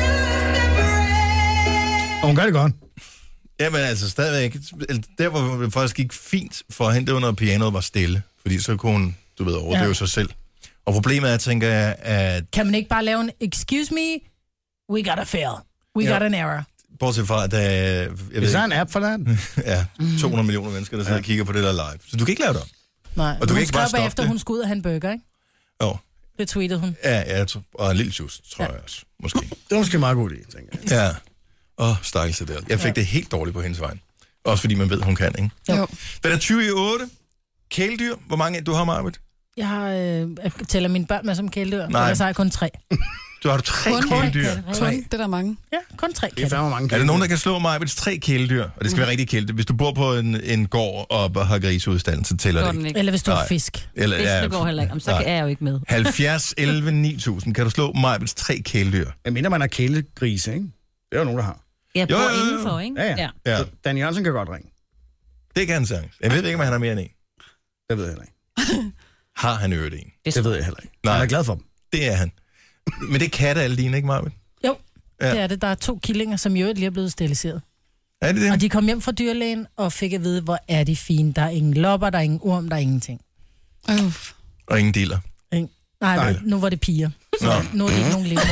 G: Og hun gør det godt.
D: Jamen altså stadigvæk, der hvor det faktisk gik fint for hende, det var når pianoet var stille. Fordi så kunne hun, du ved, overdøve ja. sig selv. Og problemet er, tænker jeg, at...
E: Kan man ikke bare lave en, excuse me, we got a fail. We ja. got an error.
D: Bortset fra, at der...
G: Hvis der er en app for det?
D: Ja, to hundrede millioner mennesker, der sidder ja. og kigger på det der live. Så du kan ikke lave det om.
E: Nej,
D: og du
E: hun
D: kan ikke bare
E: skrev bagefter, hun skulle ud af en burger, ikke?
D: Jo.
E: Det tweetede hun.
D: Ja, ja, og en lille juice, tror ja. jeg også, måske.
G: Det var måske meget god idé, tænker jeg.
D: Ja. Åh, oh, stakkels Adele. Jeg fik ja. det helt dårligt på hendes vej. Også fordi man ved, hun kan, ikke?
E: Jo.
D: Den er tyve i otte. Kæledyr. Hvor mange du har, Marbet?
E: Jeg har... Øh, jeg tæller mine børn med som kæledyr.
D: Nej.
E: Ellers har jeg kun tre.
D: Du har du tre
F: kun
D: kæledyr?
F: Tre. Det er der mange.
E: Ja, kun tre
G: kæledyr. Det er mange
D: er der nogen, der kan slå Marbets tre kæledyr? Og det skal mm. være rigtig kæledyr. Hvis du bor på en, en gård og har griseudstand, så tæller det ikke.
H: ikke.
E: Eller hvis du har fisk.
H: Eller, fisk, ja, det går heller ikke. Om, så nej. er jeg jo ikke med.
D: halvfjerds elleve ni tusind. Kan du slå Marbets tre kæledyr?
G: Jeg mener, man har kælegrise, ikke? Det er jo nogen, der har.
H: Ja, bor jo, jo, jo. indenfor, ikke?
G: Ja, ja. ja. Dan Jørgensen kan godt ringe.
D: Det kan han sagtens. Jeg ved ikke, om han har mere end en.
G: Det ved jeg heller ikke.
D: Har han øvet en?
G: Det, det ved jeg heller ikke.
D: Nej.
G: Han er glad for dem.
D: Det er han. Men det kan det alle dine, ikke, Marvin?
E: Jo, ja. det er det. Der er to killinger, som jo lige er blevet steriliseret.
D: Er det det?
E: Og de kom hjem fra dyrlægen og fik at vide, hvor er de fine. Der er ingen lopper, der er ingen orm, der er ingenting.
F: Uh.
D: Og ingen dealer?
E: Ingen. Nej, Nej, nu var det piger. Så nu er det ikke nogen levende.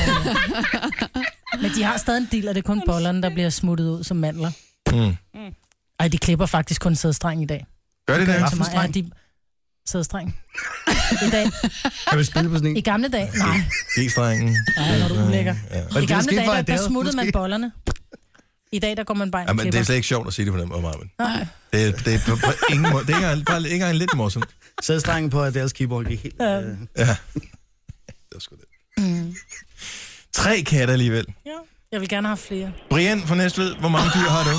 E: Men de har stadig en dealer, det er kun bollerne, der bliver smuttet ud som mandler. Mm. Ej, de klipper faktisk kun sædstreng i dag.
D: Gør de det?
E: Til mig er de sædstreng. I dag.
G: Kan vi spille på sådan en?
E: I gamle dage, nej.
D: G-strengen.
E: Nej, når du ulækker.
D: Ja.
E: I gamle dage, der, der smuttede man bollerne. I dag, der går man bare ind og
D: ja, men
E: klipper.
D: det er slet ikke sjovt at sige det på den måde, Marvin.
E: Nej.
D: Det, det er på, på ingen måde. Det er ikke engang, ikke engang lidt morsomt.
G: Sædstrengen på Adele's keyboard gik helt...
E: Ja.
G: Øh...
D: ja. Det var sgu det. Mm. Tre katte alligevel.
E: Ja, jeg vil gerne have flere.
D: Brian fra Næstved, hvor mange dyr har du?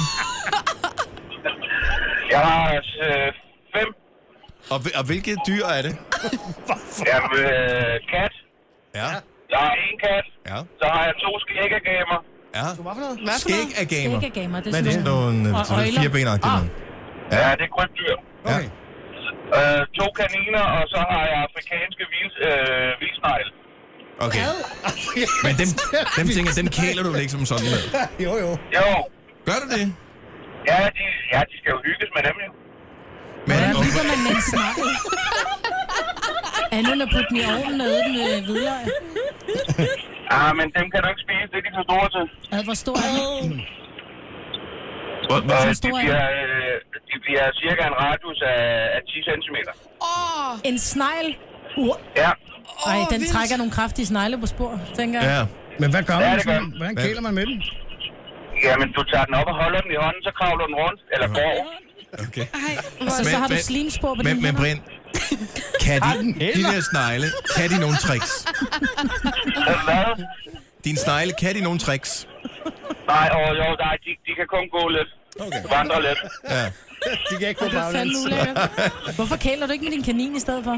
M: Jeg har øh, fem.
D: Og, og hvilke dyr er det?
M: Jamen, øh, kat.
D: Ja.
M: Jeg har en kat.
D: Ja.
M: Så har jeg to skægagamer.
D: Ja.
G: Hvad for noget?
D: Skægagamer.
E: Skægagamer, det er
D: Hvad er det?
E: sådan
D: Nogle øh, firebenagtige
M: ah.
D: nogle?
M: Ja. ja, det er krybdyr.
D: Okay.
M: Øh, to kaniner, og så har jeg afrikanske vils, øh, vildsnegl.
D: Okay. Men dem, dem tænker, dem kæler du vel ikke som sådan med?
G: Jo, jo.
M: Jo.
D: Gør du det?
M: Ja, de, ja, de skal jo hygges med dem, jo.
E: Men hvordan hygger man med en snegl? Andet end at putte den i ovnen og æde den med hvidløg?
M: Ah, men dem kan du ikke spise, det er de for store til.
E: Ad, hvor stor er den?
D: Hvor, hvor
M: øh, de, bliver, øh, de bliver cirka en radius af, af ti centimeter.
E: Oh, en snegl? Uh.
M: Ja.
E: Ej, den oh, trækker nogle kraftige snegle på spor, tænker jeg.
D: Ja.
G: Men hvad gør man?
M: Ja, det gør.
G: Hvordan kæler man med den?
M: Jamen, du tager den op og holder den i hånden, så kravler den rundt, eller går.
D: Okay.
E: Ej, altså, så har du slimspor på
D: men,
E: dine
D: men, Brind, kan de, de der snegle, kan de nogle tricks?
M: Hvad?
D: Din snegle, kan de nogle tricks?
M: Nej, og jo, nej, de, de kan kun gå lidt.
D: Okay.
M: Vandre lidt.
D: Ja.
G: De kan ikke gå
E: baglæns. Hvorfor kæler du ikke med din kanin i stedet for?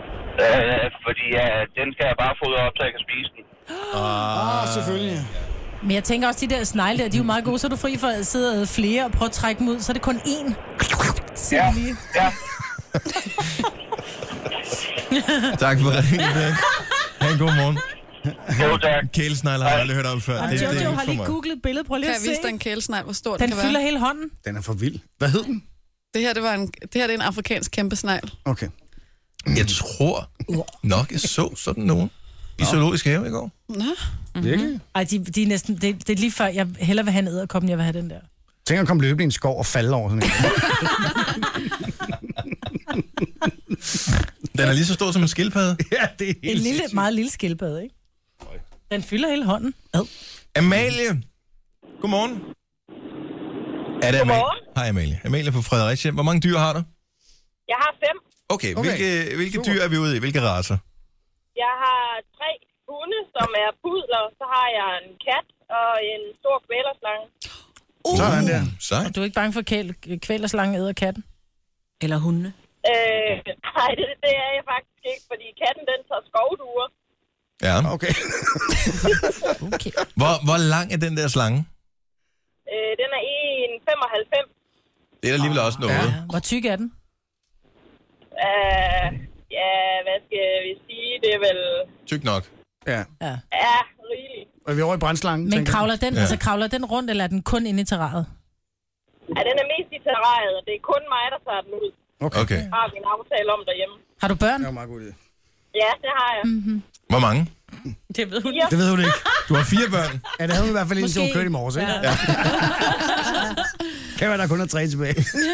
M: Øh, fordi ja, den skal jeg bare fodre op, så jeg kan spise den.
G: Ah, oh, selvfølgelig.
E: Men jeg tænker også, de der snegle der, de er jo meget gode, så er du fri for at sidde og flere og prøve at trække dem ud, så er det kun én.
M: Ja, ja.
D: Tak for ringen. Ha' en god morgen.
M: Jo, tak.
D: Kælesnegl har jeg aldrig hørt om før.
E: Og
D: Det, det, det
E: Jojo
D: er
E: har
D: for
E: lige
D: mig.
E: googlet et billede. Prøv lige
F: Kan
E: at
F: jeg
E: se.
F: vise dig en kælesnegl, hvor stor
E: Den
F: den kan
E: fylder
F: være?
E: hele hånden.
G: Den er for vild. Hvad hed den?
F: Det her, det, var en, det her det er en afrikansk kæmpe snegl.
G: Okay.
D: Jeg tror nok, jeg så sådan nogen i zoologisk have i går.
F: Nå.
G: Virkelig?
E: Ej, de, de er næsten... Det, det er lige før, jeg hellere vil have en edderkop, end jeg vil have den der.
G: Tænk at komme løbende i en skov og falde over sådan en.
D: Den er lige så stor som en skildpadde.
G: Ja, det er
E: En lille, meget lille skildpadde, ikke? Den fylder hele hånden. Ad.
D: Amalie. Godmorgen. Er det Amalie? Hej Amalie. Amalie fra Fredericia. Hvor mange dyr har du?
N: Jeg har fem.
D: Okay, okay. Hvilke, hvilke dyr er vi ude i? Hvilke racer?
N: Jeg har tre hunde, som er pudler. Så har jeg en kat og en stor kvælerslange.
E: Uh.
G: Sådan der.
D: Sejt.
E: Er du ikke bange for kæl- kvælerslangen æder katten? Eller hundene?
N: Øh, nej, det, det er jeg faktisk ikke, fordi katten den tager skovduer.
D: Ja.
G: Okay.
E: okay.
D: Hvor, hvor lang er den der slange?
N: Øh, den er en komma femoghalvfems.
D: Det er da alligevel også noget.
E: Ja. Hvor tyk er den?
N: Øh, ja, hvad skal vi sige? Det er vel...
D: Tyk nok.
G: Ja.
E: Ja.
N: Ja, rigeligt.
G: Og vi er over i brændslangen.
E: Men kravler den,
D: Ja.
E: altså, kravler den rundt, eller er den kun inde i terrariet?
N: Ja, den er mest i terrariet, og det er kun mig, der tager den ud.
G: Okay.
D: Okay.
N: Har vi en aftale om derhjemme.
E: Har du børn?
G: Det var meget god idé.
N: Ja, det har jeg.
E: Mm-hmm.
D: Hvor mange?
N: Det ved hun.
G: Det ved hun ikke.
D: Du har fire børn.
G: Ja, det havde hun i hvert fald indtil hun
E: Måske.
G: kørte i morges, ikke?
E: Ja.
G: Ja. Kan være, der kun er tre tilbage.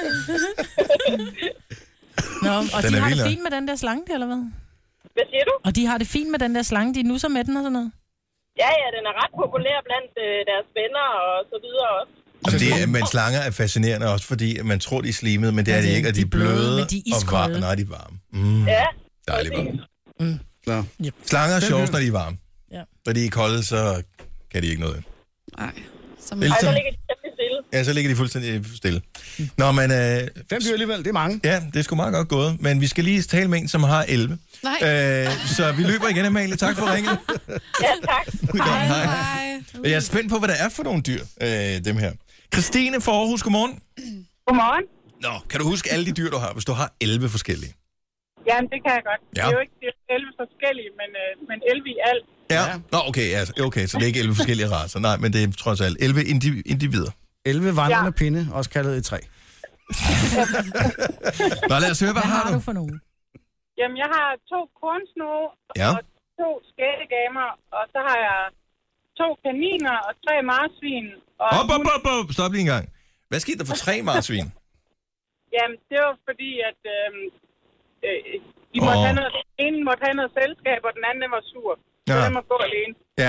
E: Nå, og
D: Den
E: de
D: er
E: har
D: vild,
E: det
D: ja.
E: fint med den der slange, eller hvad?
N: Hvad siger du?
E: Og de har det fint med den der slange, de nusser med den og sådan noget?
N: Ja, ja, den er ret populær blandt øh, deres venner og så videre også.
D: Jamen, det er, men slanger er fascinerende også, fordi man tror, de er slimede, men det er
E: Ja,
D: de
E: det-
D: ikke, og de
E: de
D: er
E: er bløde,
D: bløde,
E: men de er
D: og varme.
E: iskolde.
D: Nej, de er varme. Mm.
N: Ja.
D: Dejligt varme.
E: Mm.
G: Nå.
D: Slanger er
G: Fem
D: sjovest,
G: dyr.
D: når de er varme.
E: Ja.
D: Når de er kolde, så kan de ikke noget.
F: Nej. Som...
D: Det er
N: Ej, så
D: ligesom-
N: ligger de temmelig stille.
D: Ja, så ligger de fuldstændig stille. Nå, men... Øh,
G: Fem dyr alligevel, det er mange.
D: ja, det er sgu meget godt gået, men vi skal lige tale med en, som har elleve.
F: Nej.
D: Øh, så vi løber igen, Amalie. Tak for ringet.
N: Ja, tak.
D: Hej. Hej.
F: Hej.
D: Jeg er spændt på, hvad der er for nogle dyr, øh, dem her. Christine fra Aarhus, godmorgen.
N: Godmorgen.
D: Nå, kan du huske alle de dyr, du har, hvis du har elleve forskellige?
N: Jamen, det kan jeg godt.
D: Ja.
N: Det er jo ikke det er elleve forskellige, men, øh, men elleve i alt.
D: Ja. Nå, okay, ja, okay, så det er ikke elleve forskellige racer. Nej, men det er trods alt elleve indiv- individer.
G: elleve vandrende
N: Ja.
G: pinde, også kaldet et træ.
D: Nå, lad os høre, hvad,
E: Hvad
D: har
E: har
D: du?
E: du for nogen?
N: Jamen, jeg har to kornsnoge
D: Ja.
N: og to skættegamer, og så har jeg to kaniner og tre marsvin. Og
D: Hop, hop, hop, hop. Stop lige en gang. Hvad skete der for tre marsvin?
N: Jamen, det var fordi, at øh, øh, de måtte
D: Åh.
N: have noget, den ene måtte have noget selskab, og den anden den var sur. Så
D: Ja.
N: den må gå alene.
D: Ja.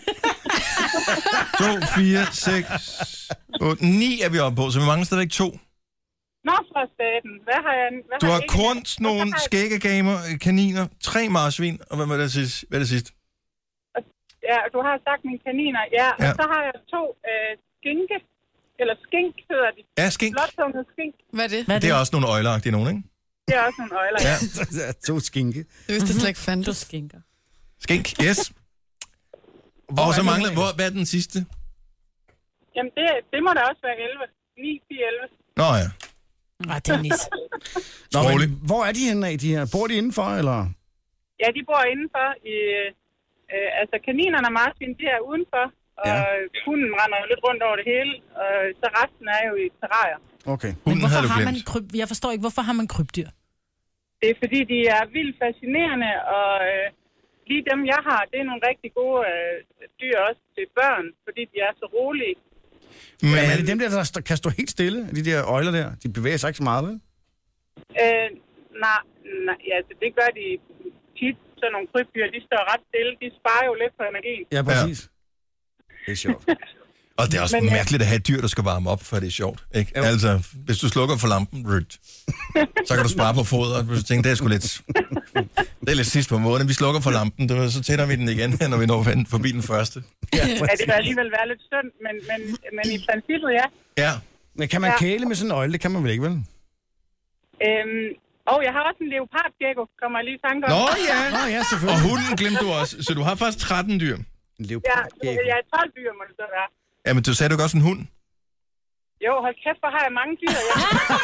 D: to, fire, seks, otte, ni er vi oppe på, så vi mangler stadigvæk to.
N: Nå, fra staten. Hvad har jeg? Hvad
D: Du
N: har
D: har
N: jeg ikke?
D: kornsnogen, skæggegamer, kaniner, tre marsvin, og hvad var det sidst? Hvad er det sidst?
N: Ja, du har sagt mine kaniner. Ja, og
D: Ja.
N: så har jeg to øh, skinke, eller skink hedder de.
D: Ja, skink.
N: Blåtunget skink.
F: Hvad er det?
E: Hvad er
D: Det er også nogle øjleagtige nogen, ikke?
N: Det er også nogle øjler.
D: Ja.
G: to skinke.
F: Det vidste jeg slet ikke fandt.
E: Du skinker.
D: Skink, yes.
G: Hvor
D: Og
G: er
D: så
G: det
D: mangler,
G: henne?
D: hvor, hvad er den sidste?
N: Jamen, det, det må da også være elleve. ni, ti, elleve.
D: Nå ja,
E: Ah, Dennis.
G: Nå,
D: Sprogligt.
G: men hvor er de henne af, de her? Bor de indenfor, eller?
N: Ja, de bor indenfor. I, øh, altså, kaninerne og marsvin, de er udenfor. Og
G: Ja.
N: hunden render jo lidt rundt over det hele. Og så resten er jo i terrarier.
G: Okay.
E: Men
D: hunden
E: hvorfor
D: havde du
E: har man
D: glemt.
E: kryb... Jeg forstår ikke, hvorfor har man krybdyr?
N: Det er fordi, de er vildt fascinerende, og øh, lige dem, jeg har, det er nogle rigtig gode øh, dyr også til børn, fordi de er så rolige.
G: Men er det
D: Men,
G: dem der, der st- kan stå helt stille? De der øjler der? De bevæger sig ikke så meget, vel?
N: Øh, nej, nej, ja, altså, det gør de tit, sådan nogle krybdyr, de står ret stille, de sparer jo lidt på energi.
G: Ja, præcis. Ja. Det er sjovt.
D: og det er også
N: Men, øh,
D: mærkeligt at have et dyr, der skal varme op, for det er sjovt. Ikke?
G: Jo.
D: Altså, hvis du slukker for lampen, ryt, så kan du spare på fodret. Hvis du tænker, det er sgu lidt... Det er lidt sidst på måneden. Vi slukker for lampen, du ved, så tænder vi den igen, når vi når forbi den første.
G: Ja,
N: Ja, det vil alligevel være lidt synd, men, men, men i princippet, ja.
D: Ja.
G: Men kan man
N: Ja.
G: kæle med sådan en øjle? Det kan man vel ikke, vel?
N: Øhm, og jeg har også en leopardgecko, kommer jeg lige i tanke om.
D: Nå ja!
G: Nå ja,
D: Og
G: selvfølgelig.
D: hunden glemte du også. Så du har faktisk tretten dyr.
G: En leopard.
N: Ja, jeg er tolv dyr, må det så være.
D: Ja, men du sagde du ikke også en hund?
N: Jo, hold kæft, hvor har jeg mange dyr. Ja.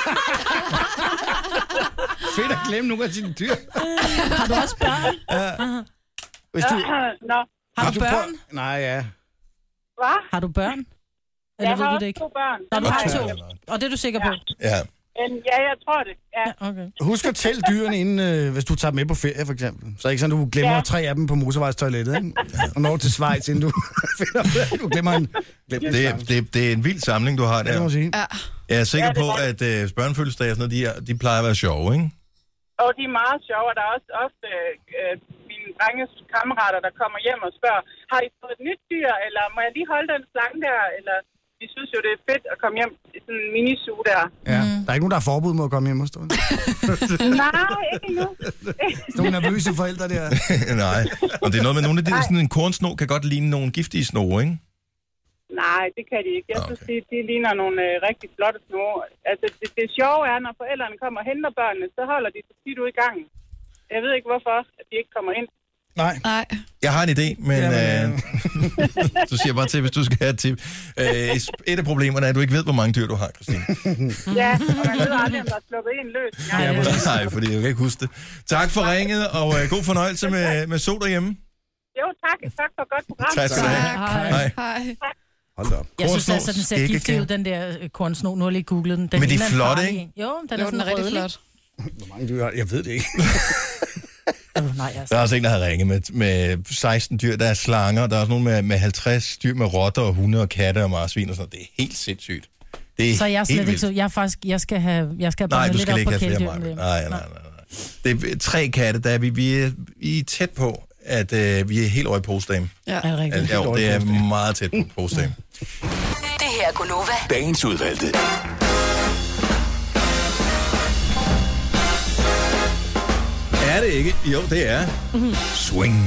G: Fedt at glemme nogle af sine dyr.
E: Har du også børn?
G: Ja. Hvis du...
N: Nå.
E: Har du børn?
G: Prøv... Nej, ja.
N: Hvad?
E: Har du børn? Eller
N: Jeg
E: ved
N: har
E: du
N: også
E: det ikke?
N: to børn.
E: Nå, du har
N: Nej.
E: to. Og det er du sikker på?
D: Ja.
N: En, ja, jeg tror det. Ja.
E: Ja, okay.
G: Husk at tælle dyrene inden, øh, hvis du tager dem med på ferie, for eksempel. Så ikke sådan, du glemmer
N: Ja.
G: tre af dem på motorvejstoilettet, ikke? Og når til Schweiz, inden du finder du glemmer en... Glemmer
D: Det, er- det, er- det er en vild samling, du har
G: Ja, det
D: der.
G: må man sige.
F: Ja.
D: Jeg er sikker
N: Ja, det
D: på,
N: er
D: at øh, børnefødselsdage og sådan noget, de, er, de plejer at være sjove, ikke?
N: Og de er meget sjove, og der er også ofte øh, mine drenges kammerater, der kommer hjem og spørger, har I fået et nyt dyr, eller må jeg lige holde den slange der, eller de synes jo, det er fedt at komme hjem i sådan en minisu der.
G: Ja. Der er ikke nogen, der har forbud mod at komme hjem og stå.
N: Nej, ikke endnu.
G: Nogle nervøse forældre der.
D: Nej. Og det er noget med nogle af de, sådan en kornsno kan godt ligne nogle giftige snore, ikke?
N: Nej, det kan de ikke. Jeg synes, de, de ligner nogle øh, rigtig flotte snore. Altså, det, det sjove er, når forældrene kommer og henter børnene, så holder de sig tit ude i gangen. Jeg ved ikke, hvorfor at de ikke kommer ind.
G: Nej.
F: Nej.
D: Jeg har en idé, men
G: Jamen,
D: øh, du siger bare til, hvis du skal have et tip. Øh, et af problemerne er, at du ikke ved, hvor mange dyr du har, Christine.
N: Ja, og man ved aldrig, om der er sluppet en løs.
D: Ja, nej, fordi jeg kan ikke huske det. Tak for ringet, og øh, god fornøjelse med, med sol derhjemme.
N: Jo, tak. Tak for godt program.
D: Tak skal du have.
E: Hej.
F: Hej.
G: Hold da op.
E: Jeg synes
D: Kornsno,
E: altså, den ser giftig ud, den der øh, kornsno. Nu har jeg lige googlet den. den
D: Men de er
E: ligner en
D: flotte,
E: farlig
D: ikke?
E: en. Jo, den
F: Jo,
E: er
F: den
E: sådan
F: er rigtig
E: rødlig.
F: flot.
G: Hvor mange dyr har... Jeg ved det ikke.
E: Øh, nej, altså.
D: Der er også en, der har ringet med, med seksten dyr. Der er slanger, der er også nogle med, med halvtreds dyr med rotter og hunde og katte og marsvin og sådan noget. Det er helt sindssygt. Det er
E: Så jeg er slet
D: helt
E: ikke så...
D: vildt.
E: Jeg er faktisk... Jeg skal have... Jeg skal have
D: Nej,
E: bundet
D: du
E: lidt
D: skal
E: op
D: ikke
E: på
D: have flere
E: kæledyrene.
D: meget. Nej, nej, nej, nej. Det er tre katte, der er vi, vi, er, vi er tæt på, at øh, vi er helt over i postdame.
F: Ja.
E: Er det rigtigt?
D: Ja, jo, det er meget tæt på postdame.
J: Det her er Gunova.
I: Dagens udvalgte.
D: Er det ikke? Jo, det er.
E: Mhm.
D: Swing.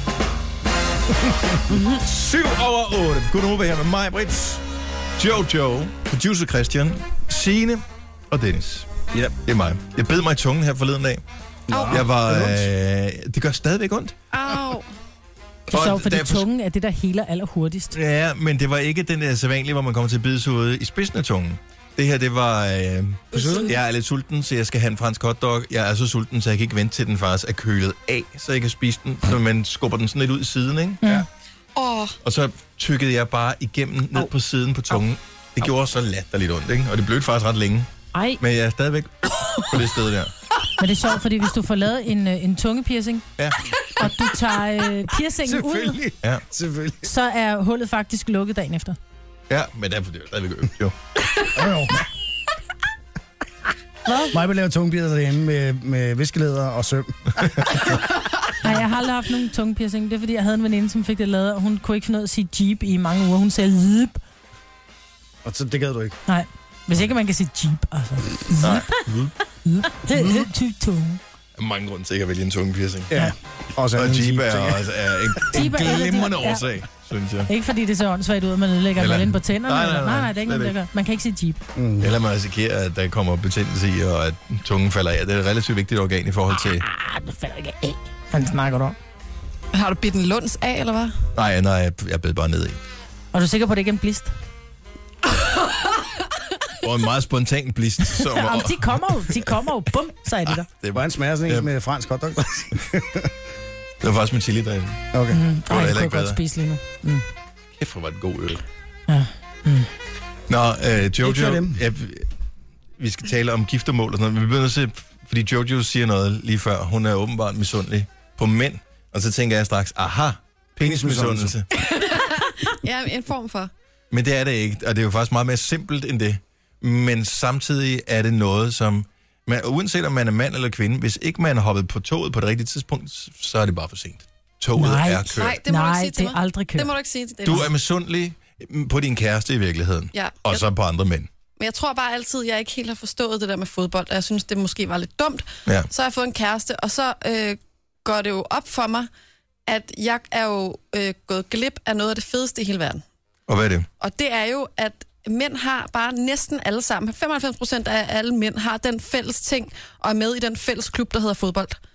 D: syv over otte. Godnova her med mig, Brits, Jojo, producer Christian, Signe og Dennis. Ja, det er mig. Jeg bed mig i tungen her forleden dag.
F: Au.
D: Jeg var... Øh, det gør stadigvæk ondt.
F: Au.
E: Det er sjovt, fordi
D: derfor-
E: tungen er det, der heler allerhurtigst.
D: Ja, men det var ikke den der sædvanlige, hvor man kommer til at bide sig ude i spidsen af tungen. Det her, det var... Øh, jeg er lidt sulten, så jeg skal have en fransk hotdog. Jeg er så sulten, så jeg kan ikke vente til den faktisk er kølet af, så jeg kan spise den. Så man skubber den sådan lidt ud i siden, ikke?
E: Ja.
F: Åh.
D: Og så tykkede jeg bare igennem ned på siden på tungen. Det gjorde så latterligt ondt, ikke? Og det blev faktisk ret længe.
E: Ej.
D: Men jeg er stadigvæk på det sted der.
E: Men det er sjovt, fordi hvis du får lavet en, øh, en tungepiercing,
D: Ja.
E: og du tager øh, piercingen ud,
G: Selvfølgelig.
D: Ja.
G: Selvfølgelig.
E: så er hullet faktisk lukket dagen efter.
D: Ja, men derfor det er jo stadigvæk ømt, jo.
G: Jo, jo. Mig vil lave tungebider derhjemme med, med viskelæder og søm.
E: Nej, jeg har aldrig haft nogen tungepiercing. Det er, fordi jeg havde en veninde, som fik det lavet, og hun kunne ikke finde ud af at sige jeep i mange uger. Hun sagde jeep.
G: Og så det gad du ikke.
E: Nej, hvis ikke man kan sige jeep, altså.
D: Nej.
E: Jeep. Typ tunge.
D: Der er mange grunde til ikke at vælge en tungepiercing.
G: Ja.
D: Og,
G: så
D: og
G: en
D: Jeep
G: Jeep,
D: er,
G: tænker jeg.
D: også, er en, en
E: Jeep er en af de-
D: glimrende
E: ja.
D: årsag, synes jeg.
E: Ikke fordi det ser åndssvagt ud, at man ødelægger
D: Eller-
E: noget ind på tænderne.
D: Nej, nej,
E: eller-
D: nej,
E: nej, nej, det er ikke
D: slet
E: noget, der gør. Man kan ikke sige jeep.
G: Mm.
D: Eller man risikerer, at der kommer betændelse i, og at tungen falder af. Det er et relativt vigtigt organ i forhold til...
E: Ah, det falder ikke af. Hvad snakker du om?
F: Har du bidt en lunds af, eller hvad?
D: Nej, nej, jeg, jeg bed bare ned i.
E: Og du er sikker på, at det ikke er en blist?
D: Og en meget spontan blist. Som,
E: Jamen, de kommer jo, de kommer jo, bum, så er de der.
G: Det var en smager sådan en med fransk hotdog.
D: Det var faktisk med chili dressing.
G: Okay.
E: Mm.
D: Det var
E: Ej,
D: da
E: jeg
D: heller
E: kunne
D: ikke
E: godt
D: bedre.
E: spise lige nu. Mm.
D: Kæft, hvor var det god øl.
E: Ja. Mm.
D: Nå, øh,
G: Ikke for
D: Jojo,
G: dem.
D: ja, vi skal tale om giftermål og sådan noget, men vi begynder at se, fordi Jojo siger noget lige før. Hun er åbenbart misundelig på mænd. Og så tænker jeg straks, aha, penismisundelse.
F: Ja, en form for.
D: Men det er det ikke, og det er jo faktisk meget mere simpelt end det. Men samtidig er det noget, som... Man, uanset om man er mand eller kvinde, hvis ikke man har hoppet på toget på det rigtige tidspunkt, så er det bare for sent. Toget
E: Nej.
D: er kørt.
F: Nej, det må du
E: Nej,
F: ikke sige til
E: det er
F: mig.
E: aldrig kørt.
F: Det må du ikke sige til det.
D: Du er misundelig på din kæreste i virkeligheden,
F: Ja.
D: og så på andre mænd.
F: Men jeg tror bare altid, jeg ikke helt har forstået det der med fodbold, og jeg synes, det måske var lidt dumt.
D: Ja.
F: Så har jeg fået en kæreste, og så øh, går det jo op for mig, at jeg er jo øh, gået glip af noget af det fedeste i hele verden.
D: Og hvad er det?
F: Og det er jo, at mænd har bare næsten alle sammen, femoghalvfems procent af alle mænd har den fælles ting, og er med i den fælles klub, der hedder fodbold.
D: Mm-hmm.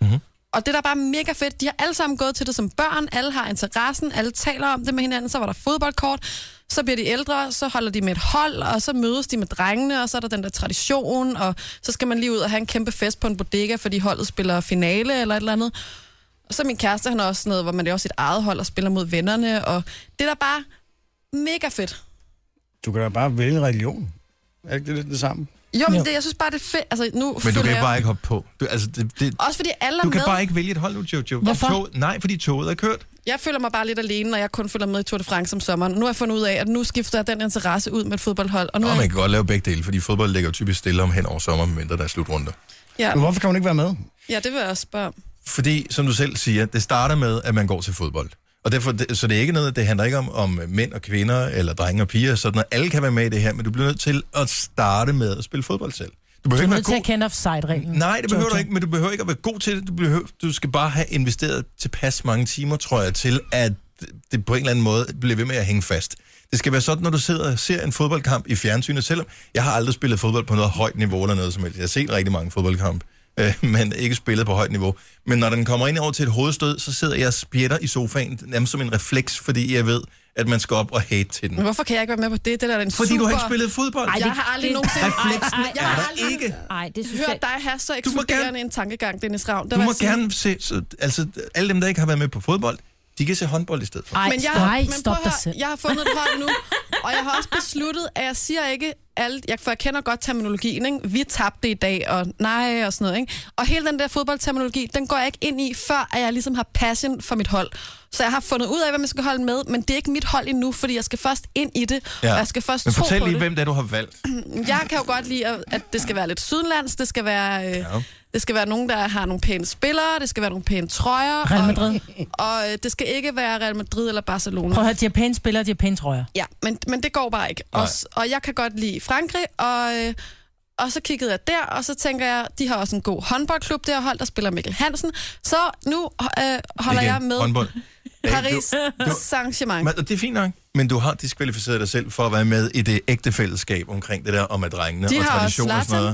F: Og det der er bare mega fedt, de har alle sammen gået til det som børn, alle har interessen, alle taler om det med hinanden, så var der fodboldkort, så bliver de ældre, så holder de med et hold, og så mødes de med drengene, og så er der den der tradition, og så skal man lige ud og have en kæmpe fest på en bodega, fordi holdet spiller finale eller et eller andet. Og så min kæreste, han har også noget, hvor man laver sit eget hold og spiller mod vennerne, og det er da bare mega fedt.
G: Du kan da bare vælge en religion. Er ikke det lidt det samme?
F: Jo, men det, jeg synes bare, det er fedt. Altså, nu
D: men du kan
F: jeg...
D: bare ikke hoppe på. Du, altså, det, det...
F: Også fordi alle er
D: Du kan
F: med.
D: bare ikke vælge et hold nu, Jojo.
F: Hvorfor?
D: Tog... Nej, fordi toget er kørt.
F: Jeg føler mig bare lidt alene, når jeg kun følger med i Tour de France om sommeren. Nu har jeg fundet ud af, at nu skifter jeg den interesse ud med et fodboldhold. Og nu
D: og
F: er
D: man
F: jeg...
D: kan godt lave begge dele, fordi fodbold ligger jo typisk stille om hen over sommer, medmindre der er slutrunder.
F: Ja.
G: Men hvorfor kan hun ikke være med?
F: Ja, det vil jeg også spørge om.
D: Fordi, som du selv siger, det starter med, at man går til fodbold. Og derfor, så det er ikke noget, det handler ikke om, om mænd og kvinder, eller drenge og piger, sådan at alle kan være med i det her, men du bliver nødt til at starte med at spille fodbold selv.
E: Du, du er nødt til at kende offside-reglen.
D: Nej, det behøver du ikke, men du behøver ikke at være god til det. Du, behøver, du skal bare have investeret tilpas mange timer, tror jeg, til at det på en eller anden måde bliver ved med at hænge fast. Det skal være sådan, når du sidder og ser en fodboldkamp i fjernsynet, selvom jeg har aldrig spillet fodbold på noget højt niveau eller noget som helst. Jeg har set rigtig mange fodboldkampe, øh, men ikke spillet på højt niveau. Men når den kommer ind over til et hovedstød, så sidder jeg og spjætter i sofaen, nærmest som en refleks, fordi jeg ved, at man skal op og hate til den.
F: Men hvorfor kan jeg ikke være med på det? Det der er en
D: Fordi
F: super...
D: du har ikke spillet fodbold.
F: Ej, jeg har aldrig
H: det-
F: nogensinde...
D: Refleksen
F: Ej, jeg har
D: er der
F: aldrig
D: ikke.
H: Ej, det synes
F: hørt
H: jeg...
F: dig have så
D: Du må
F: eksploderende en tankegang, Dennis Ravn. Der
D: Du
F: vil
D: må
F: jeg sige-
D: gerne se, så, altså alle dem, der ikke har været med på fodbold, de kan se håndbold i stedet for.
E: Ej,
F: Men jeg,
E: stop,
F: men
E: stop
F: prøv at
E: dig
F: høre,
E: selv.
F: jeg har fundet et hold nu, og jeg har også besluttet, at jeg siger ikke alt, jeg, for jeg kender godt terminologien, ikke? Vi tabte i dag, og nej, og sådan noget, ikke? Og hele den der fodboldterminologi, den går jeg ikke ind i, før at jeg ligesom har passion for mit hold. Så jeg har fundet ud af, hvad man skal holde med, men det er ikke mit hold endnu, fordi jeg skal først ind i det,
D: Ja.
F: og jeg skal først
D: Men
F: tro
D: fortæl
F: på
D: lige,
F: det.
D: hvem det er, du har valgt.
F: Jeg kan jo godt lide, at- at det skal være lidt sydenlands, det skal være... Øh,
D: Ja.
F: Det skal være nogen, der har nogle pæne spillere, det skal være nogle pæne trøjer.
E: Real Madrid.
F: Og, og øh, det skal ikke være Real Madrid eller Barcelona.
E: Prøv at høre, de har pæne spillere, de har pæne trøjer.
F: Ja, men, men det går bare ikke. Og, og jeg kan godt lide Frankrig, og, øh, og så kiggede jeg der, og så tænker jeg, de har også en god håndboldklub, der hold, der spiller Mikkel Hansen. Så nu øh, holder
D: Igen,
F: jeg med
D: håndbold.
F: Paris
D: Du- du-
F: Saint-Germain.
D: Men, og det er fint nok, men du har diskvalificeret dig selv for at være med i det ægte fællesskab omkring det der om at drengene
F: De
D: og
F: har også
D: tradition og sådan noget.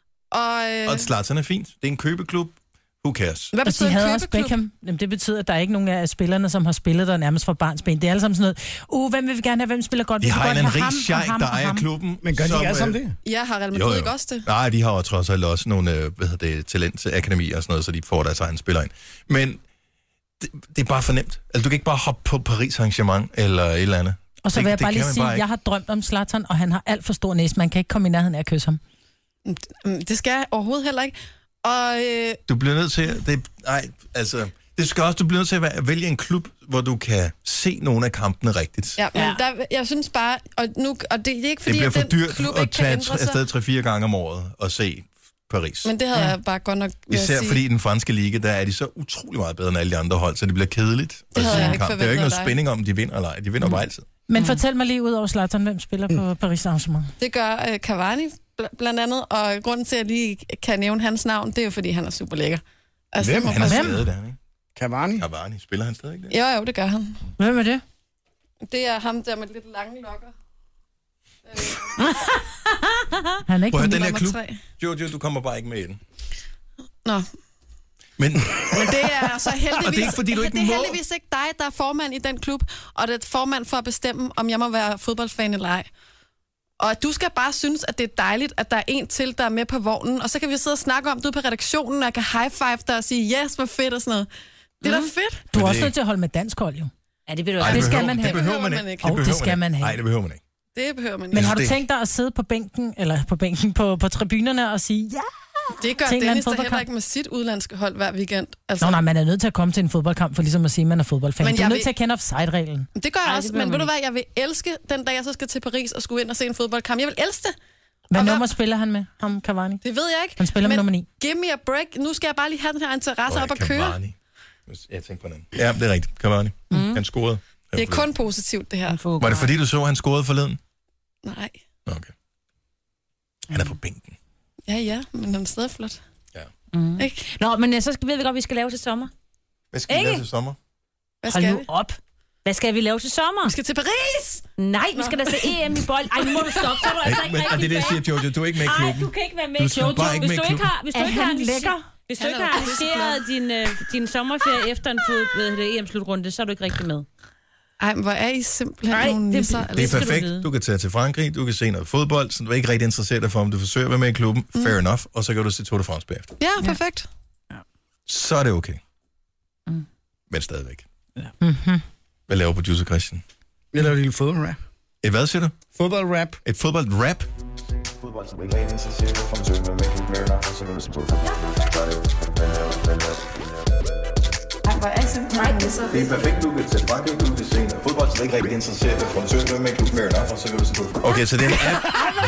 F: Og, øh,
D: Og Zlatan er fint. Det er en købeklub. Who cares?
F: Hvad
E: Og de
F: betyder
E: havde
F: en
E: også
F: købeklub?
E: Beckham. Jamen, det betyder, at der er ikke nogen af spillerne, som har spillet der nærmest fra barnsben. Det er alle sammen sådan noget, uh, hvem vil vi gerne have, hvem spiller godt?
D: De
E: Vi vil
D: har
E: godt
D: en
E: have
D: rig
E: ham, og
D: sheik,
E: ham,
D: der
E: og
D: ejer
E: ham.
D: klubben.
G: Men gør de
D: som,
G: ikke alle sammen
D: øh,
G: det?
F: Ja, har Real
D: Jo,
F: Madrid
D: jo.
F: ikke også det?
D: Nej, de har jo trods alt også nogle øh, hvad hedder det, talentakademier og sådan noget, så de får deres egen spiller ind. Men det, det er bare for nemt. Altså, du kan ikke bare hoppe på Paris Saint-Germain eller et eller andet.
E: Og så
D: Det-
E: vil jeg
D: det
E: bare lige
D: kan man
E: sige,
D: bare ikke.
E: jeg har drømt om Zlatan, og han har alt for stor næse. Man kan ikke komme i nærheden af at kysse ham.
F: Mm, Det skal jeg overhovedet heller ikke. Og øh,
D: Du bliver nødt til at... Det, nej, altså... Det skal også, du bliver nødt til at være- vælge en klub, hvor du kan se nogle af kampene rigtigt.
F: ja, men der, jeg synes bare, og, nu, og det er ikke fordi,
D: det bliver
F: at
D: for
F: den
D: dyrt
F: klub
D: at
F: ikke kan
D: tage
F: ændre
D: afsted
F: sig.
D: tre-fire gange om året og se Paris.
F: Men det havde jeg bare godt nok vil jeg
D: Især
F: sige.
D: fordi i den franske liga, der er de så utrolig meget bedre end alle de andre hold, så det bliver kedeligt.
F: Det havde
D: se
F: jeg
D: en
F: ikke
D: kamp. Det er jo ikke
F: forventet
D: noget
F: af dig.
D: spænding om, de vinder eller ej. De vinder mm. bare altid.
E: Men fortæl mig lige ud over Zlatan, hvem spiller på Paris Saint-Germain?
F: Det gør øh, Cavani bl- blandt andet, og grunden til, at jeg lige kan nævne hans navn, det er jo, fordi han er super lækker. Altså,
D: Hvem?
F: det må
D: Han er
F: man-
D: skadet, er han ikke?
G: Cavani?
D: Cavani. Spiller han stadig ikke det?
F: Jo, jo, det gør han.
E: Hvem er det?
F: Det er ham der med lidt lange lokker.
E: Han er ikke
D: Prøv at høre, den
F: nummer
D: her klub.
F: tre.
D: Jojo, du kommer bare ikke med i den.
F: Nå,
D: Men
F: men det er så heldigvis,
D: Og det er ikke, fordi du ikke
F: det er
D: må.
F: heldigvis ikke dig, der er formand i den klub, og det er formand for at bestemme, om jeg må være fodboldfan eller ej. Og du skal bare synes, at det er dejligt, at der er en til, der er med på vognen, og så kan vi sidde og snakke om det ude på redaktionen, og jeg kan high-five dig og sige, yes, hvor fedt og sådan noget. Det er da fedt.
E: Du er
D: Men
E: også
D: det-
E: nødt til at holde med dansk hold, jo.
H: Ja, det bliver du
D: Ej,
H: også.
E: det skal
D: behøver-
E: man have.
D: Det behøver man ikke.
F: ikke.
E: Åh,
D: behøver
E: det skal man have.
D: Nej, det behøver man ikke.
F: Det behøver man
E: Men
F: ikke.
E: har du
D: det-
E: tænkt dig at sidde på bænken, eller på bænken, på, på tribunerne og sige, ja?
F: Det gør
E: til en eller anden
F: Dennis da heller
E: fodboldkamp?
F: ikke med sit udlandske hold hver weekend. Altså,
E: Nå, nej, man er nødt til at komme til en fodboldkamp, for ligesom at sige, at man er fodboldfan.
F: Men
E: Du er
F: jeg
E: nødt
F: vil-
E: til at kende offside-reglen.
F: det gør jeg
H: Ej,
F: også,
H: det behøver
F: men
H: man
F: ved du hvad, jeg vil elske den dag, jeg så skal til Paris og skulle ind og se en fodboldkamp. Jeg vil elske det.
E: Hvad
F: Og
E: nummer spiller han med, ham Cavani?
F: Det ved jeg ikke.
E: Han spiller med
F: men
E: nummer ni.
F: Give me a break. Nu skal jeg bare lige have den her interesse op at køre.
D: Cavani. Jeg tænker på den. Ja, det er rigtigt. Cavani. Mm. Han scorede.
F: Det er kun positivt, det her.
D: Var det fordi, du så, at han scorede forleden?
F: Nej.
D: Okay. Han er på bænken.
F: Ja, ja, men den er stadig flot.
D: Ja.
H: Mm.
F: Ikke?
H: Nå, men øh, så skal, ved vi godt, hvad vi skal lave til sommer.
D: Hvad skal vi
H: Ikke?
D: lave til sommer?
F: Hvad
H: Hold
F: skal
H: nu
F: vi?
H: op. Hvad skal vi lave til sommer?
F: Vi skal til Paris!
H: Nej, vi skal da se E M i bold. Ej, nu må du stoppe, så er du altså
D: Ej,
H: ikke
D: men, og det er
H: rigtig
D: det, jeg
H: fan.
D: siger, Jojo. Du er ikke med i
H: Ej,
D: klubben.
H: du kan ikke være med
D: Du
H: i
D: skal
H: Jojo.
D: bare ikke
H: Hvis
D: med i
H: du ikke
D: klubben.
H: har, hvis du
E: Er
H: ikke har
E: han
H: en
E: lækker?
H: Hvis du ikke har arrangeret din, øh, din sommerferie efter en fod, E M-slutrunde, så er du ikke rigtig med.
F: Ej, men hvor er I simpelthen
H: Ej,
F: nogle
H: det,
F: nisser?
D: Det er perfekt. Du, du kan tage til Frankrig, du kan se noget fodbold, så du er ikke rigtig interesseret dig for, om du forsøger at være med i klubben. Mm. Fair enough. Og så kan du se Tour de France bagefter.
F: Ja, perfekt.
D: Ja. Så er det okay.
H: Mm.
D: Men stadigvæk.
E: Ja. Mm-hmm.
D: Hvad laver producer Christian?
G: Jeg laver et lille fodboldrap.
D: Et hvad siger du?
G: Fodboldrap.
D: Et fodboldrap?
F: Hvor er I simpelthen nisser?
D: Det er perfekt, du kan tage Frankrig, du kan se noget fodbold, så det er ikke rigtig interesseret for en søn med klub mere og så kan du se fodbold. Okay, så det er en app.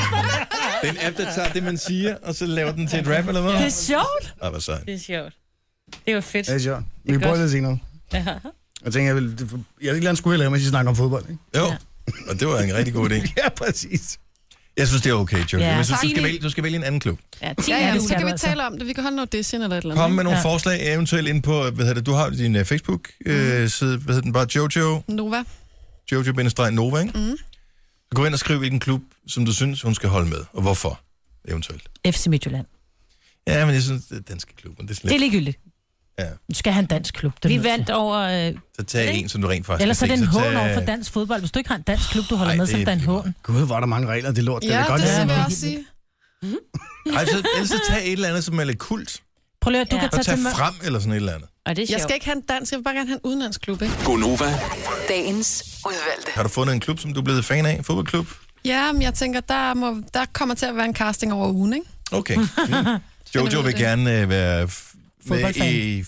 D: Det er en app, der tager det, man siger, og så laver den til et rap, eller hvad?
H: Det er sjovt.
D: Ah, hvad sejt.
H: Det er sjovt. Det var fedt.
G: Det er sjovt. Vi prøver lidt senere.
H: Ja.
G: Jeg tænker, jeg vil... Jeg vil ikke lade skulle lave, mens I snakker om fodbold, ikke?
D: Jo, ja. Og det var en rigtig god idé.
G: Ja, præcis.
D: Jeg synes, det er okay, Jojo.
F: Ja,
D: Men så du skal, vælge, du skal vælge en anden klub.
F: Ja, ja, ja, så kan vi tale om det. Vi kan holde noget audition eller et eller andet.
D: Kom med nogle
F: ja.
D: forslag eventuelt ind på, hvad hedder det, du har din uh, Facebook-side, uh, hvad hedder den bare, Jojo?
F: Nova.
D: Jojo-Nova, ikke?
F: Mm.
D: Så gå ind og skriv, hvilken klub, som du synes, hun skal holde med, og hvorfor, eventuelt.
H: F C Midtjylland.
D: Ja, men jeg synes, det er danske klubben. Det er,
H: det er ligegyldigt.
D: Ja.
E: Du skal have en dansk klub.
H: Vi vandt over... Øh,
D: så tag en, som du rent faktisk
E: Ellers så er det en
D: så
E: hån
D: tag...
E: over for dansk fodbold. Hvis du ikke har en dansk klub, du holder
D: Ej,
E: med, så er
D: det
E: det en hån.
G: Gud, hvor er der mange regler, det lort.
F: Ja,
G: det, er godt,
F: det
G: det
F: vil jeg også sige.
D: Mm. Ej, så, ellers så tag et eller andet, som er lidt kult.
E: Prøv lige, at du
F: Ja.
E: kan tage,
D: tage
E: til
D: frem, eller sådan et eller andet.
H: Og det er
F: jeg skal ikke have en dansk, jeg vil bare gerne have en udenlandsklub, ikke?
J: Gonova. Dagens udvalgte.
D: Har du fundet en klub, som du er blevet fan af? En fodboldklub?
F: Ja, men jeg tænker, der, må, der kommer til at være en casting over ugen, ikke?
D: Okay. Mm. Jojo vil gerne uh, være f- med i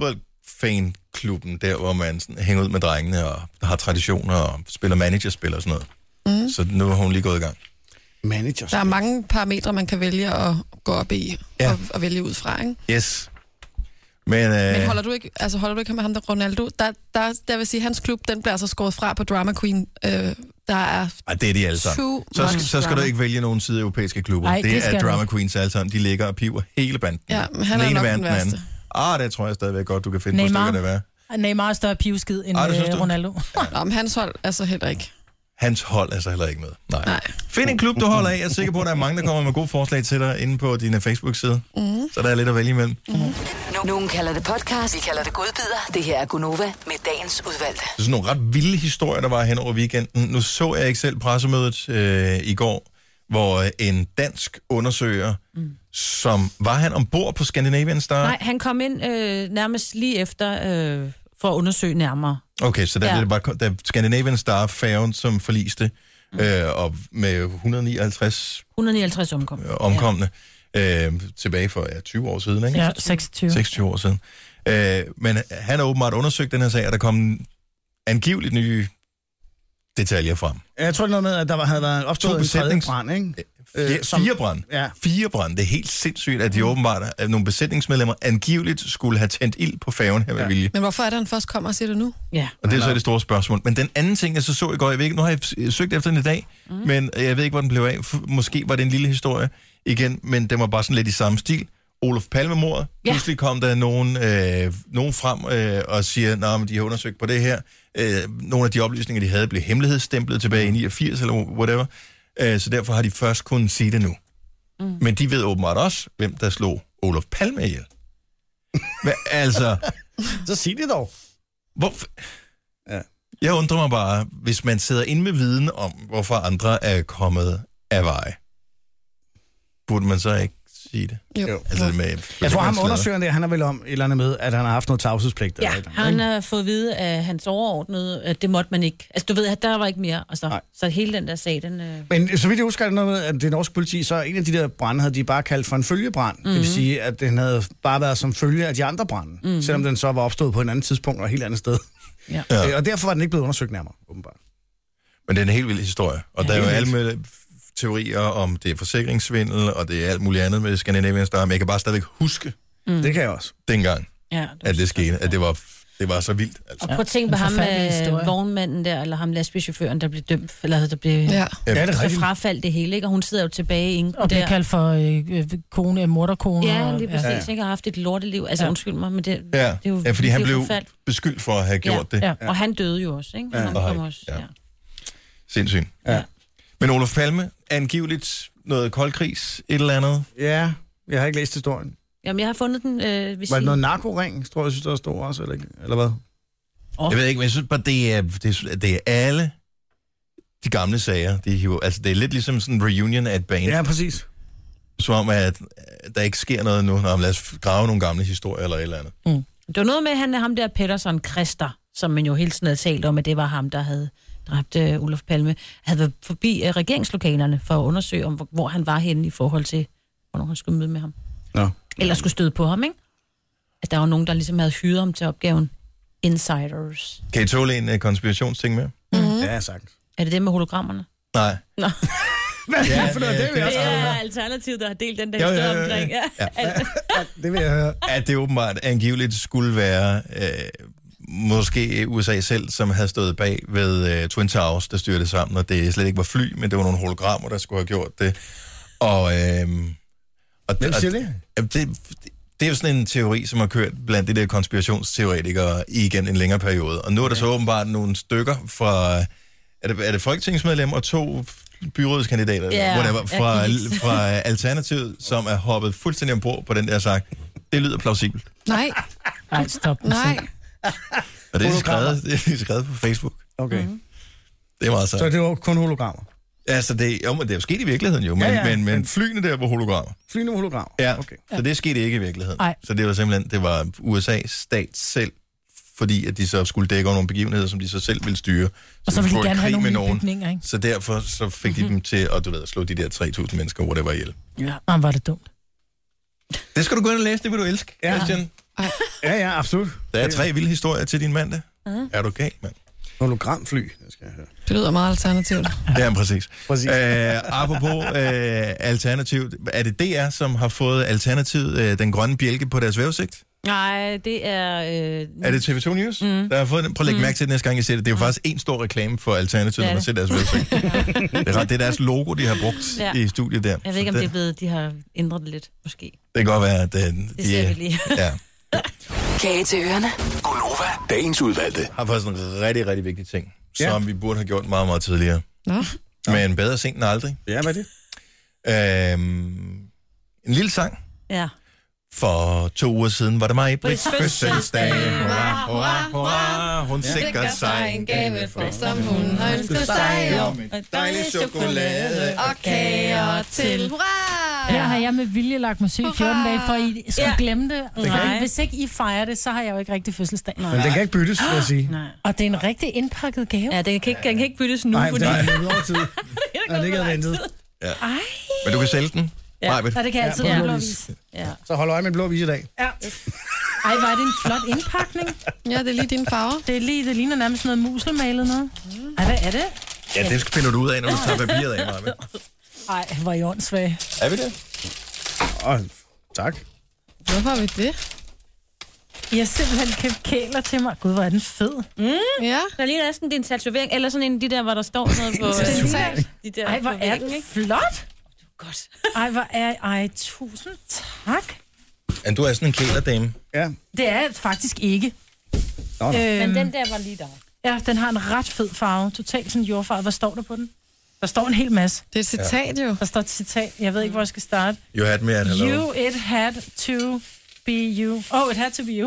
D: fodboldfanklubben, der hvor man sådan, hænger ud med drengene og har traditioner og spiller managerspil og sådan noget. Mm. Så nu har hun lige gået i gang.
G: Manager.
F: Der er mange parametre, man kan vælge at gå op i
D: Ja.
F: og, og vælge ud fra, ikke?
D: Yes. Men, uh,
F: Men holder du ikke, altså holder du ikke med ham der Ronaldo? Der, der, der vil sige, hans klub, den bliver altså skåret fra på Drama Queen. Øh, der er
D: Ej, det er de alle sammen. Så, skal, så skal du ikke vælge nogen sydeuropæiske klubber.
E: Ej,
D: det,
E: det
D: er
E: skal
D: Drama
E: du.
D: Queens alle sammen. De ligger og piver hele banden.
F: Ja, men han er
D: ene
F: nok
D: vand,
F: den værste.
D: anden. Ah, det tror jeg stadigvæk godt, du kan finde
E: Neymar.
D: på stykker, det være.
E: Neymar er større pivskid end
D: Ej, det synes
E: øh,
D: du?
E: Ronaldo.
F: Nå, men hans hold er så heller ikke.
D: Hans hold er så heller ikke med. Nej.
F: Nej.
D: Find en klub, du holder af. Jeg er sikker på, at der er mange, der kommer med gode forslag til dig inde på din Facebook-side.
J: Mm.
D: Så der er lidt at vælge imellem.
J: Mm. Nogen kalder det podcast, vi kalder det godbider. Det her er Gonova med dagens udvalgte.
D: Det er sådan nogle ret vilde historier, der var hen over weekenden. Nu så jeg ikke selv pressemødet øh, i går, hvor en dansk undersøger, mm. som var han ombord på Scandinavian Star?
H: Nej, han kom ind øh, nærmest lige efter øh, for at undersøge nærmere.
D: Okay, så der
H: Ja.
D: ja. det bare der Scandinavian Star færgen, som forliste, mm. øh, og med et hundrede og nioghalvtreds
H: et hundrede og nioghalvtreds omkomne.
D: øh, omkomne, ja. øh, tilbage for ja, tyve år siden, ikke?
E: Ja, seksogtyve.
D: seksogtyve år siden. Øh, men han har åbenbart undersøgt den her sag, og der kom angiveligt nye detaljer frem.
G: Jeg tror, det er noget med, at der var- havde været opstået en tredje brand, ikke?
D: Fire,
G: Øh, som-
D: fire brand.
G: Ja.
D: Fire brand. Det er helt sindssygt, at de mm. åbenbart, at nogle besætningsmedlemmer angiveligt skulle have tændt ild på færgen her med ja. vilje.
F: Men hvorfor er det, han først kommer og siger det nu?
H: Ja.
D: Og det er så det store spørgsmål. Men den anden ting, jeg så så i går, jeg ved ikke, nu har jeg søgt efter den i dag, mm. men jeg ved ikke, hvor den blev af. F- Måske var det en lille historie igen, men den var bare sådan lidt i samme stil. Olof Palme-mordet.
H: Ja.
D: Pludselig kom der nogen, øh, nogen frem øh, og siger, at de har undersøgt på det her. Øh, nogle af de oplysninger, de havde, blev hemmelighedsstemplet tilbage i niogfirs eller whatever. Øh, så derfor har de først kunnet sige det nu. Mm. Men de ved åbenbart også, hvem der slog Olof Palme ihjel. Men altså...
G: Så sig det dog.
D: Hvorfor?
G: Ja.
D: Jeg undrer mig bare, hvis man sidder inde med viden om, hvorfor andre er kommet af vej, burde man så ikke sige det?
F: Jo.
D: Altså med,
G: Jeg tror, ham undersøgeren der, han er vel om et eller andet med, at han har haft noget tavshedspligt.
H: Ja,
G: eller et eller andet,
H: han
G: ikke?
H: har fået at vide af hans overordnede, at det måtte man ikke. Altså, du ved, at der var ikke mere. Altså, så hele den der sag, den... Øh...
G: Men så vidt jeg husker, er det noget med, at det norske politi, så en af de der brande havde de bare kaldt for en følgebrand. Mm-hmm. Det vil sige, at den havde bare været som følge af de andre brande, mm-hmm. selvom den så var opstået på et andet tidspunkt og et helt andet sted.
H: Ja.
G: Ja. Og derfor var den ikke blevet undersøgt nærmere, åbenbart.
D: Men det er en helt vild historie. Og ja, der er jo alle med teorier om, det er forsikringssvindel, og det er alt muligt andet med Scandinavian Star, men jeg kan bare stadigvæk huske,
G: mm. det kan jeg også,
D: dengang,
H: ja, det
D: at det skete, at det var, det var så vildt. Altså.
H: Og prøv at tænke på ham med vognmanden der, eller ham lastbilchaufføren, der blev dømt, eller der blev
F: ja.
G: Ja, det er
H: så frafaldt det hele, ikke? Og hun sidder jo tilbage i
E: Og bliver kaldt for øh, kone, morderkone.
H: Ja, lige præcis.
D: Ja.
H: Ikke? Har haft et lorteliv. Altså,
E: Ja.
H: undskyld mig, men det,
D: Ja,
H: det er jo
D: ja fordi han
H: det er jo
D: blev
H: forfærdeligt.
D: beskyldt for at have gjort
H: ja,
D: det.
H: Ja. Og han døde jo også, ikke?
D: Ja.
H: Han kom også, ja.
D: Ja. Sindssygt.
G: Ja.
D: Men Olof Palme, angiveligt noget koldkrigs, et eller andet.
G: Ja, jeg har ikke læst historien.
H: Jamen, jeg har fundet den, øh, hvis
G: Var det
H: I...
G: noget narkoring, tror jeg, synes, der stod også, eller, eller hvad?
D: Oh. Jeg ved ikke, men jeg synes bare, det er, det er, det er alle de gamle sager. De hiver, altså, det er lidt ligesom sådan en reunion af et band.
G: Ja, præcis.
D: Som om, at der ikke sker noget nu. Nå, lad os grave nogle gamle historier eller et eller andet.
H: Mm. Det var noget med, at han er ham der Pettersson Christer, som man jo hele tiden havde talt om, at det var ham, der havde dræbt uh, Olof Palme, havde været forbi uh, regeringslokalerne for at undersøge, om, hvor, hvor han var henne i forhold til, hvornår han skulle møde med ham.
G: Nå.
H: Eller skulle støde på ham, ikke? At der var nogen, der ligesom havde hyret ham til opgaven. Insiders.
D: Kan I tåle en uh, konspirationsting med?
G: Mm-hmm. Ja, sagt.
H: Er det det med hologrammerne?
D: Nej.
H: Nå.
G: Hvad er det for noget? Det vil jeg også
H: Det
G: høre.
H: er Alternativet, der har delt den der
D: Jo, jo,
H: historie
D: jo, jo.
H: omkring. Ja.
D: Ja.
G: Ja, det vil jeg høre.
D: At det åbenbart angiveligt skulle være øh, måske U S A selv, som havde stået bag ved øh, Twin Towers, der styrte sammen, og det slet ikke var fly, men det var nogle hologrammer, der skulle have gjort det. Og, øh, og,
G: Hvem siger
D: og,
G: det?
D: Jamen, det? Det er jo sådan en teori, som har kørt blandt de der konspirationsteoretikere igennem en længere periode. Og nu er der så åbenbart nogle stykker fra... Er det, er det folketingsmedlemmer og to byrådskandidater,
H: Ja,
D: whatever, fra,
H: jeg kan ikke-
D: fra Alternativet, som er hoppet fuldstændig ombord på den der sagt. Det lyder plausibelt.
F: Nej.
E: Nej, stop.
F: Nej.
D: Og det er
G: Hologrammer.
D: skrevet, det er skrevet på Facebook.
G: Okay.
F: Mhm.
D: Det er meget
G: Så
D: sejt.
G: det var kun hologrammer?
D: Altså, det, jo, men det er jo sket i virkeligheden jo, men,
G: Ja,
D: ja,
G: ja.
D: ja. men, men flyene der var hologrammer.
G: Flyende hologrammer?
D: Ja,
G: Okay.
D: så det skete ikke i virkeligheden.
E: Nej.
D: Så det var simpelthen, det var U S A's stat selv, fordi at de så skulle dække over nogle begivenheder, som de så selv ville styre.
E: Og så ville de
D: få
E: gerne have
D: krig
E: nogle
D: med
E: nye
D: nogen.
E: bygninger, ikke?
D: Så derfor så fik de dem til at, du ved, at slå de der tre tusind mennesker, whatever, ihjel.
E: Ja. Jamen, var det dumt.
D: Det skal du gå ind og læse, det vil du elske,
G: Ja.
D: Christian.
G: Ja, ja, absolut.
D: Der er tre vilde historier til din mandag.
H: Uh-huh.
D: Er du galt, mand?
G: Hologramfly, det skal jeg høre.
F: Det lyder meget alternativt.
D: Ja, præcis.
G: Præcis.
D: Æh, apropos øh, alternativt, er det D R, som har fået alternativet øh, den grønne bjælke på deres vævesigt?
H: Nej, det er... Øh...
D: Er det T V to News, mm. der har fået den? Prøv at lægge mærke til det næste gang, I ser det. Det er jo faktisk en stor reklame for alternativet, når man ser deres vævesigt. Det er ret- det er deres logo, de har brugt
H: Ja.
D: i studiet der.
H: Jeg ved ikke, om
D: Så
H: det er blevet... De har ændret det lidt, måske.
D: Det kan godt være, at øh,
H: Det ser vi lige.
D: ja,
J: Kage til ørerne.
I: Gonova, dagens udvalgte.
D: har faktisk en rigtig, rigtig vigtig ting,
G: Ja.
D: som vi burde have gjort meget, meget tidligere.
F: Nå.
D: Men bedre sent end aldrig.
G: Ja, hvad er det?
D: Øhm, en lille sang.
H: Ja.
D: For to uger siden var det mig, Brits
H: Brits
D: fødselsdag.
H: fødselsdag.
D: Hurra, hurra, hurra. Hun sikrer sig en gave for,
F: som hun har ønsket sig.
D: om et dejligt chokolade.
F: Og kager til. Hurra!
E: Her har jeg med vilje lagt musik fjorten dage, for I skal
H: Ja.
E: glemme det.
H: kan
E: Nej.
H: ikke.
E: Hvis ikke I fejrer det, så har jeg jo ikke rigtig fødselsdag.
G: Men den kan ikke byttes, vil jeg sige.
H: Nej.
E: Og det er en rigtig indpakket gave.
H: Ja, den kan ikke, den kan ikke byttes nu,
G: Nej,
H: fordi...
G: det er løbet over tid. Jeg har ligget og ventet.
E: Ej.
D: Men du kan sælge den.
H: Ja.
D: Majbrit.
E: Ja, det kan jeg altid
G: Ja,
E: ja,
G: på
E: blå
G: blå
E: vis.
H: Ja.
G: Så hold øje med en blå vis i dag.
E: Ja. Ej, var det en flot indpakning?
F: Ja, det er lige dine farver.
E: Det er lige, det ligner nærmest noget muselmalet noget. Ej, hvad er det?
D: Ja, det finder du ud af, når du tager papiret af, Majbrit.
E: Ej, hvor er I åndssvage.
D: Er vi det?
G: Åh, tak.
F: Hvorfor har vi det?
E: I har simpelthen købt kæler til mig. Gud, hvor er den fed.
H: Mm.
F: Ja.
H: Der ligner næsten din tatovering, eller sådan en af de der, hvor der står noget på...
F: Tatovering.
H: de der
E: Ej, hvor
H: på
E: er
H: væggen,
E: den
H: ikke?
E: flot.
H: Godt.
E: Ej, hvor er... Ej, tusind tak.
D: Men du er sådan en kælerdame.
G: Ja.
E: Det er jeg faktisk ikke.
G: Nå, nå.
E: Øhm,
H: Men den der var lige der.
E: Ja, den har en ret fed farve. Totalt sådan jordfarve. Hvad står der på den? Der står en hel masse.
F: Det er et citat jo.
E: Der står et citat. Jeg ved ikke, hvor jeg skal starte.
D: You had me at hello.
E: You, it had to be you. Oh, it had to be you.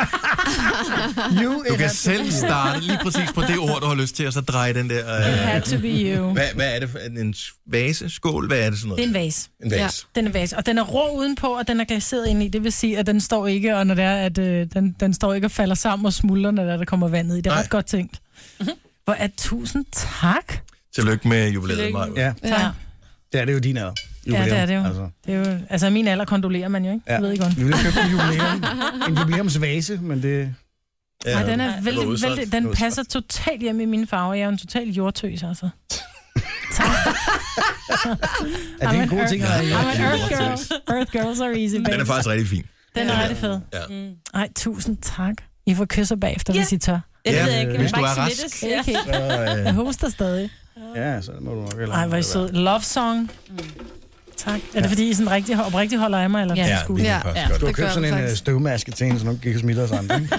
G: You,
D: Du kan selv starte lige præcis på det ord, du har lyst til, og så dreje den der...
E: It
D: Øh,
E: had to be you.
D: hvad, hvad er det for en vase? Skål? Hvad er det sådan noget?
E: Det er en vase.
D: En vase.
E: Den er vase. Og den er rå udenpå, og den er glaseret ind i. Det vil sige, at den står ikke, og når det er, at øh, den, den står ikke og falder sammen og smuldrer, når der, der kommer vand i. Det er
D: Nej.
E: ret godt tænkt. Hvor er tusind tak.
D: Tillykke med jubilæet,
H: Tillykke.
D: Majbrit.
G: Ja,
E: Ja,
G: det er det jo din alder.
E: ja det er det jo.
G: Altså.
E: Det er jo altså, min alder kondolerer man jo, ikke?
G: Ja.
E: Jeg ved ikke godt.
G: Vi ville have købt en jubilæum. En jubilæumsvase, men det...
E: Ja, Ej, den er
D: det
E: vældig,
D: var udsolgt.
E: vældig, den passer totalt hjem i mine farver. Jeg er jo en total jordtøs, altså. Tak.
G: Er det en god
E: I'm
G: ting?
E: an
G: at
E: earth-
G: have?
E: I'm an earth girl. Earth girls are easy, baby.
D: Den er faktisk rigtig fin.
E: Den er rigtig fed.
D: Ja.
H: Mm.
E: Ej, tusind tak. I får kysser bagefter,
H: Ja.
E: hvis I tør.
H: Det
D: Ja,
H: ved jeg ikke. Jeg
D: hvis
H: vil
D: du
H: bare
D: er
H: ikke
D: rask.
H: smittes. Ja.
E: Ikke helt.
D: Så, øh,
E: Jeg hoster stadig.
G: Ja, så må du nok heller.
E: Ej, hvor er I sød. Love song. Tak. Er det fordi, I sådan rigtig, oprigtigt holder af mig, eller
H: Ja.
E: ja.
D: ja,
E: skulle?
D: vi kan
F: Ja.
D: faktisk
F: Ja.
D: godt.
G: Du har
F: Det gør
G: købt sådan
F: den
G: en øh,
F: faktisk.
G: støvmaske til en, så nu ikke smitter os andre. ikke?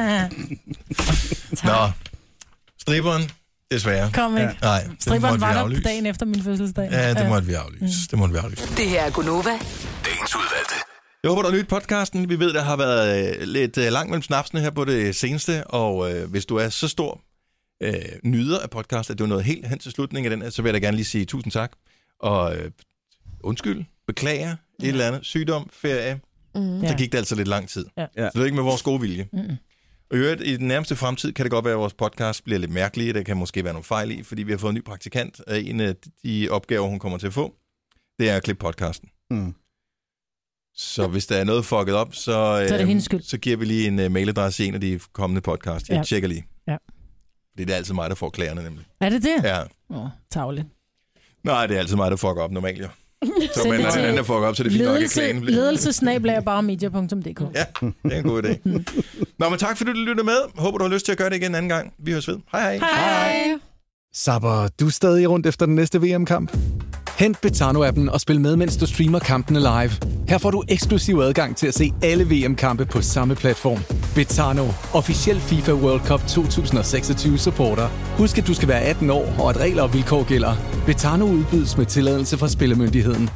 D: Nå, striberen, desværre.
E: Kom ikke.
D: Nej, det
E: Stripperen
D: måtte
E: var
D: vi
E: der
D: aflyse.
E: dagen efter min fødselsdag.
D: Ja, det måtte vi aflyse. Det måtte vi aflyse.
J: Det her er Gunova.
I: Dagens udvalgte.
D: Jeg håber, der er nyt podcasten. Vi ved, der har været øh, lidt øh, langt mellem snapsene her på det seneste, og øh, hvis du er så stor øh, nyder af podcast, at du er nået helt hen til slutningen af den, så vil jeg da gerne lige sige tusind tak. Og øh, undskyld, beklager, et eller andet, sygdom, ferie, mm. så gik det altså lidt lang tid. Ja. Så det er ikke med vores gode vilje. Mm. Og i øvrigt, i den nærmeste fremtid kan det godt være, at vores podcast bliver lidt mærkelig. Der kan måske være nogle fejl i, fordi vi har fået en ny praktikant. Og en af de opgaver, hun kommer til at få, det er at klippe podcasten. Mm. Så hvis der er noget fucket op, så, øh, så giver vi lige en uh, mailadresse i en af de kommende podcast. Jeg ja. tjekker lige. Ja. Det er altid mig, der får klagerne nemlig.
E: Er det det?
D: Ja.
E: Åh, oh, tavligt.
D: Nej, det er altid mig, der fucker op normalt, jo. Så men når den anden fucker op, så er det fint nok, at klagen bliver.
E: Ledelsesnablager bare media punktum d k.
D: Ja, det er en god idé. Nå, men tak fordi du lyttede med. Håber, du har lyst til at gøre det igen en anden gang. Vi høres ved. Hej hej.
E: Hej.
O: Sapper, du er stadig rundt efter den næste V M-kamp? Hent Betano-appen og spil med, mens du streamer kampene live. Her får du eksklusiv adgang til at se alle V M-kampe på samme platform. Betano, officiel FIFA World Cup to tusind seksogtyve supporter. Husk, at du skal være atten år, og at regler og vilkår gælder. Betano udbydes med tilladelse fra Spillemyndigheden.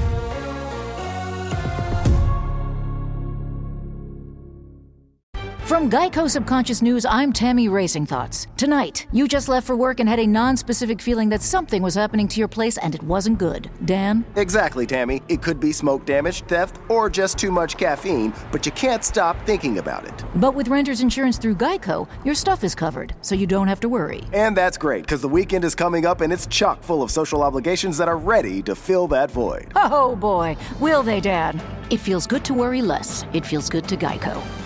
P: From Geico Subconscious News, I'm Tammy Racing Thoughts. Tonight, you just left for work and had a non-specific feeling that something was happening to your place and it wasn't good. Dan?
Q: Exactly, Tammy. It could be smoke damage, theft, or just too much caffeine, but you can't stop thinking about it.
P: But with renter's insurance through Geico, your stuff is covered, so you don't have to worry.
Q: And that's great, because the weekend is coming up and it's chock full of social obligations that are ready to fill that void.
P: Oh boy, will they, Dad? It feels good to worry less. It feels good to Geico.